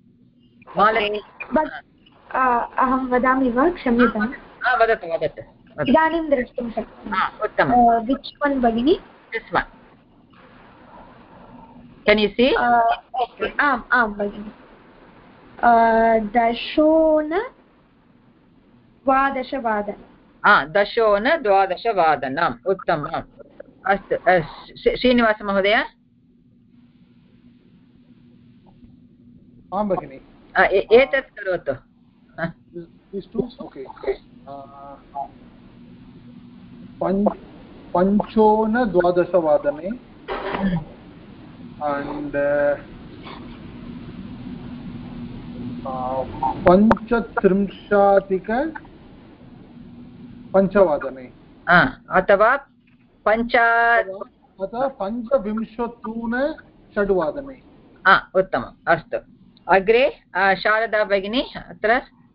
Speaker 10: अहं वदामि वा क्षम्यतां
Speaker 2: वदतु
Speaker 10: इदानीं द्रष्टुं शक्नोमि
Speaker 2: उत्तमं
Speaker 10: which one भगिनी
Speaker 2: this one can you see
Speaker 10: आं भगिनि दशोन द्वादशवादनम्
Speaker 2: दशोन द्वादशवादनम् उत्तमम् अस्तु श्रीनिवासमहोदय
Speaker 5: आं भगिनि
Speaker 2: एतत् करोतु
Speaker 5: पञ्चोनद्वादशवादने and पञ्चत्रिंशाधिकपञ्चवादने
Speaker 2: अथवा
Speaker 5: पञ्चविंशतूनषड्वादने
Speaker 2: उत्तमम् अस्तु अग्रे शारदा भगिनी अत्र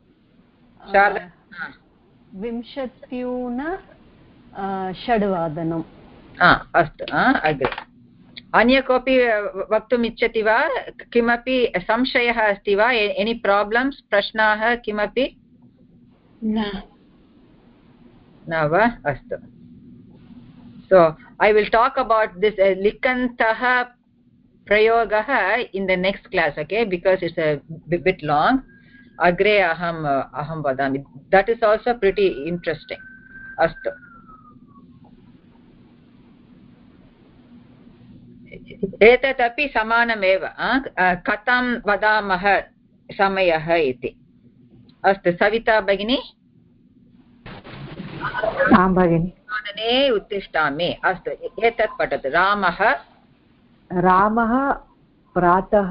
Speaker 7: विंशत्यून षड्वादनम्
Speaker 2: अस्तु अग्रे अन्य कोऽपि वक्तुम् इच्छति वा किमपि संशयः अस्ति वा एनी प्राब्लम्स् प्रश्नाः किमपि न वा अस्तु so I will talk about this likantah prayogah in the next class, okay, because it's a bit long. Agre aham vadami, that is also pretty interesting. Astu एतत् अपि समानमेव कथं वदामः समयः इति अस्तु सविता भगिनी
Speaker 3: आं भगिनि
Speaker 2: वादने उत्तिष्ठामि अस्तु एतत् पठतु रामः
Speaker 3: प्रातः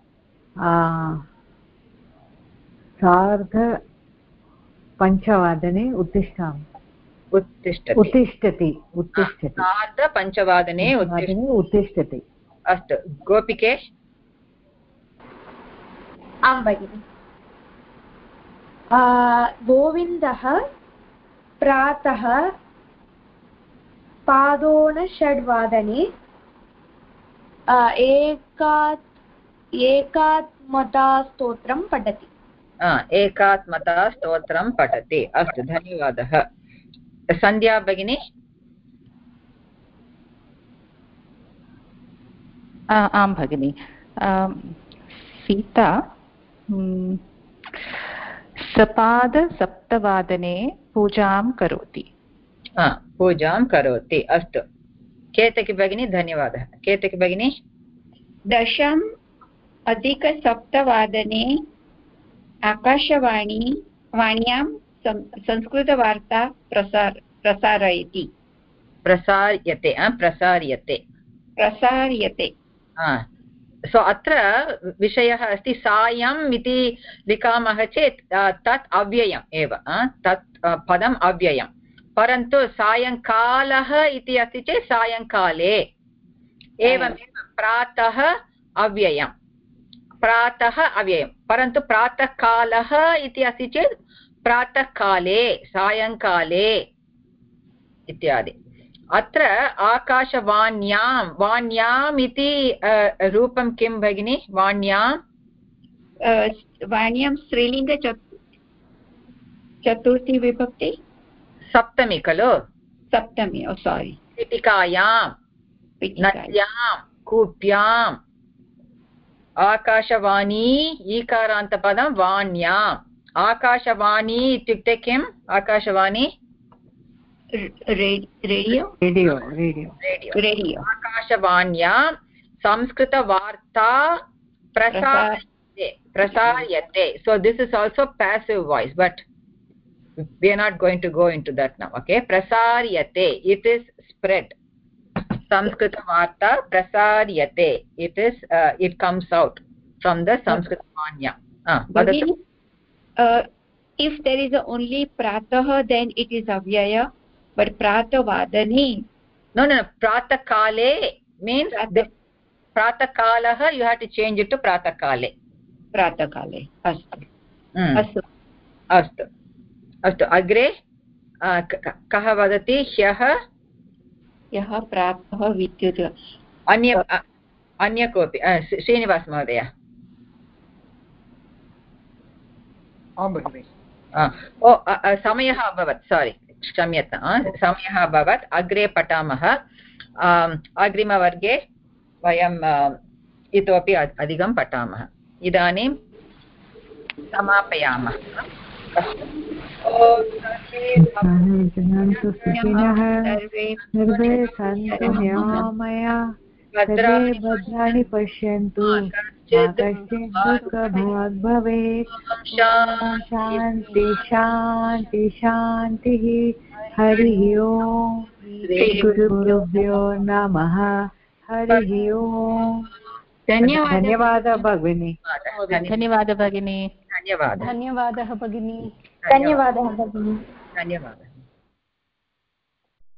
Speaker 3: 5:30 उत्तिष्ठामि उत्तिष्ठति
Speaker 2: 5:30
Speaker 3: उत्तिष्ठति
Speaker 2: अस्तु गोपिके
Speaker 10: आं भगिनि गोविन्दः प्रातः 5:06 एकात्मतास्तोत्रं पठति
Speaker 2: एकात्मतास्तोत्रं पठति अस्तु धन्यवादः सन्ध्या भगिनी
Speaker 9: आं भगिनि सीता सपादसप्तवादने पूजां करोति
Speaker 2: अस्तु केतकी भगिनी धन्यवादः केतकी भगिनी
Speaker 1: 10:07 आकाशवाण्यां संस्कृतवार्ता प्रसार्यते
Speaker 2: सो अत्र विषयः अस्ति सायम् इति लिखामः चेत् तत् अव्ययम् एव तत् पदम् अव्ययम् परन्तु सायङ्कालः इति अस्ति चेत् सायङ्काले एवमेव प्रातः अव्ययम् परन्तु प्रातःकालः इति अस्ति चेत् प्रातःकाले सायङ्काले इत्यादि अत्र आकाशवाण्याम् इति रूपं किं भगिनि
Speaker 1: वाण्यां स्त्रीलिङ्ग चतुर्थी विभक्ति
Speaker 2: सप्तमी खलु
Speaker 1: सप्तमी सारी
Speaker 2: पीठिकायां नद्यां कूप्याम् आकाशवाणी ईकारान्तपदं वाण्याम् आकाशवाणी इत्युक्ते किम् आकाशवाणी
Speaker 1: रेडियो
Speaker 2: आकाशवाण्यां संस्कृतवार्ता प्रसार्यते so this is also passive voice but we are not going to go into that now okay prasaryate it is spread Samskrita varta prasaryate it is it comes out from the Sanskrit vanya
Speaker 1: if there is only pratah then it is avyaya but pratavadane
Speaker 2: no pratakale means pratakalah you have to change it to pratakale अस्तु अग्रे कः वदति ह्यः
Speaker 1: प्रातः विद्युत्
Speaker 2: अन्य कोऽपि श्रीनिवास महोदय
Speaker 5: आं भगिनि
Speaker 2: समयः अभवत् सारी क्षम्यतां समयः अभवत् अग्रे पठामः अग्रिमवर्गे वयं इतोपि अधिकं पठामः इदानीं समापयामः
Speaker 3: सन्तु सुखिनः सर्वे सन्तु निरामया सर्वे भद्राणि पश्यन्तु मा कश्चित् दुःखभाग् भवेत्। शान्ति शान्ति शान्तिः। हरिः ओम्। श्रीगुरुभ्यो नमः। हरिः ओम्। धन्यवादः भगिनी।
Speaker 9: धन्यवादः भगिनी।
Speaker 2: धन्यवादः
Speaker 7: धन्यवादः भगिनी।
Speaker 10: धन्यवादः भगिनी।
Speaker 2: धन्यवादः।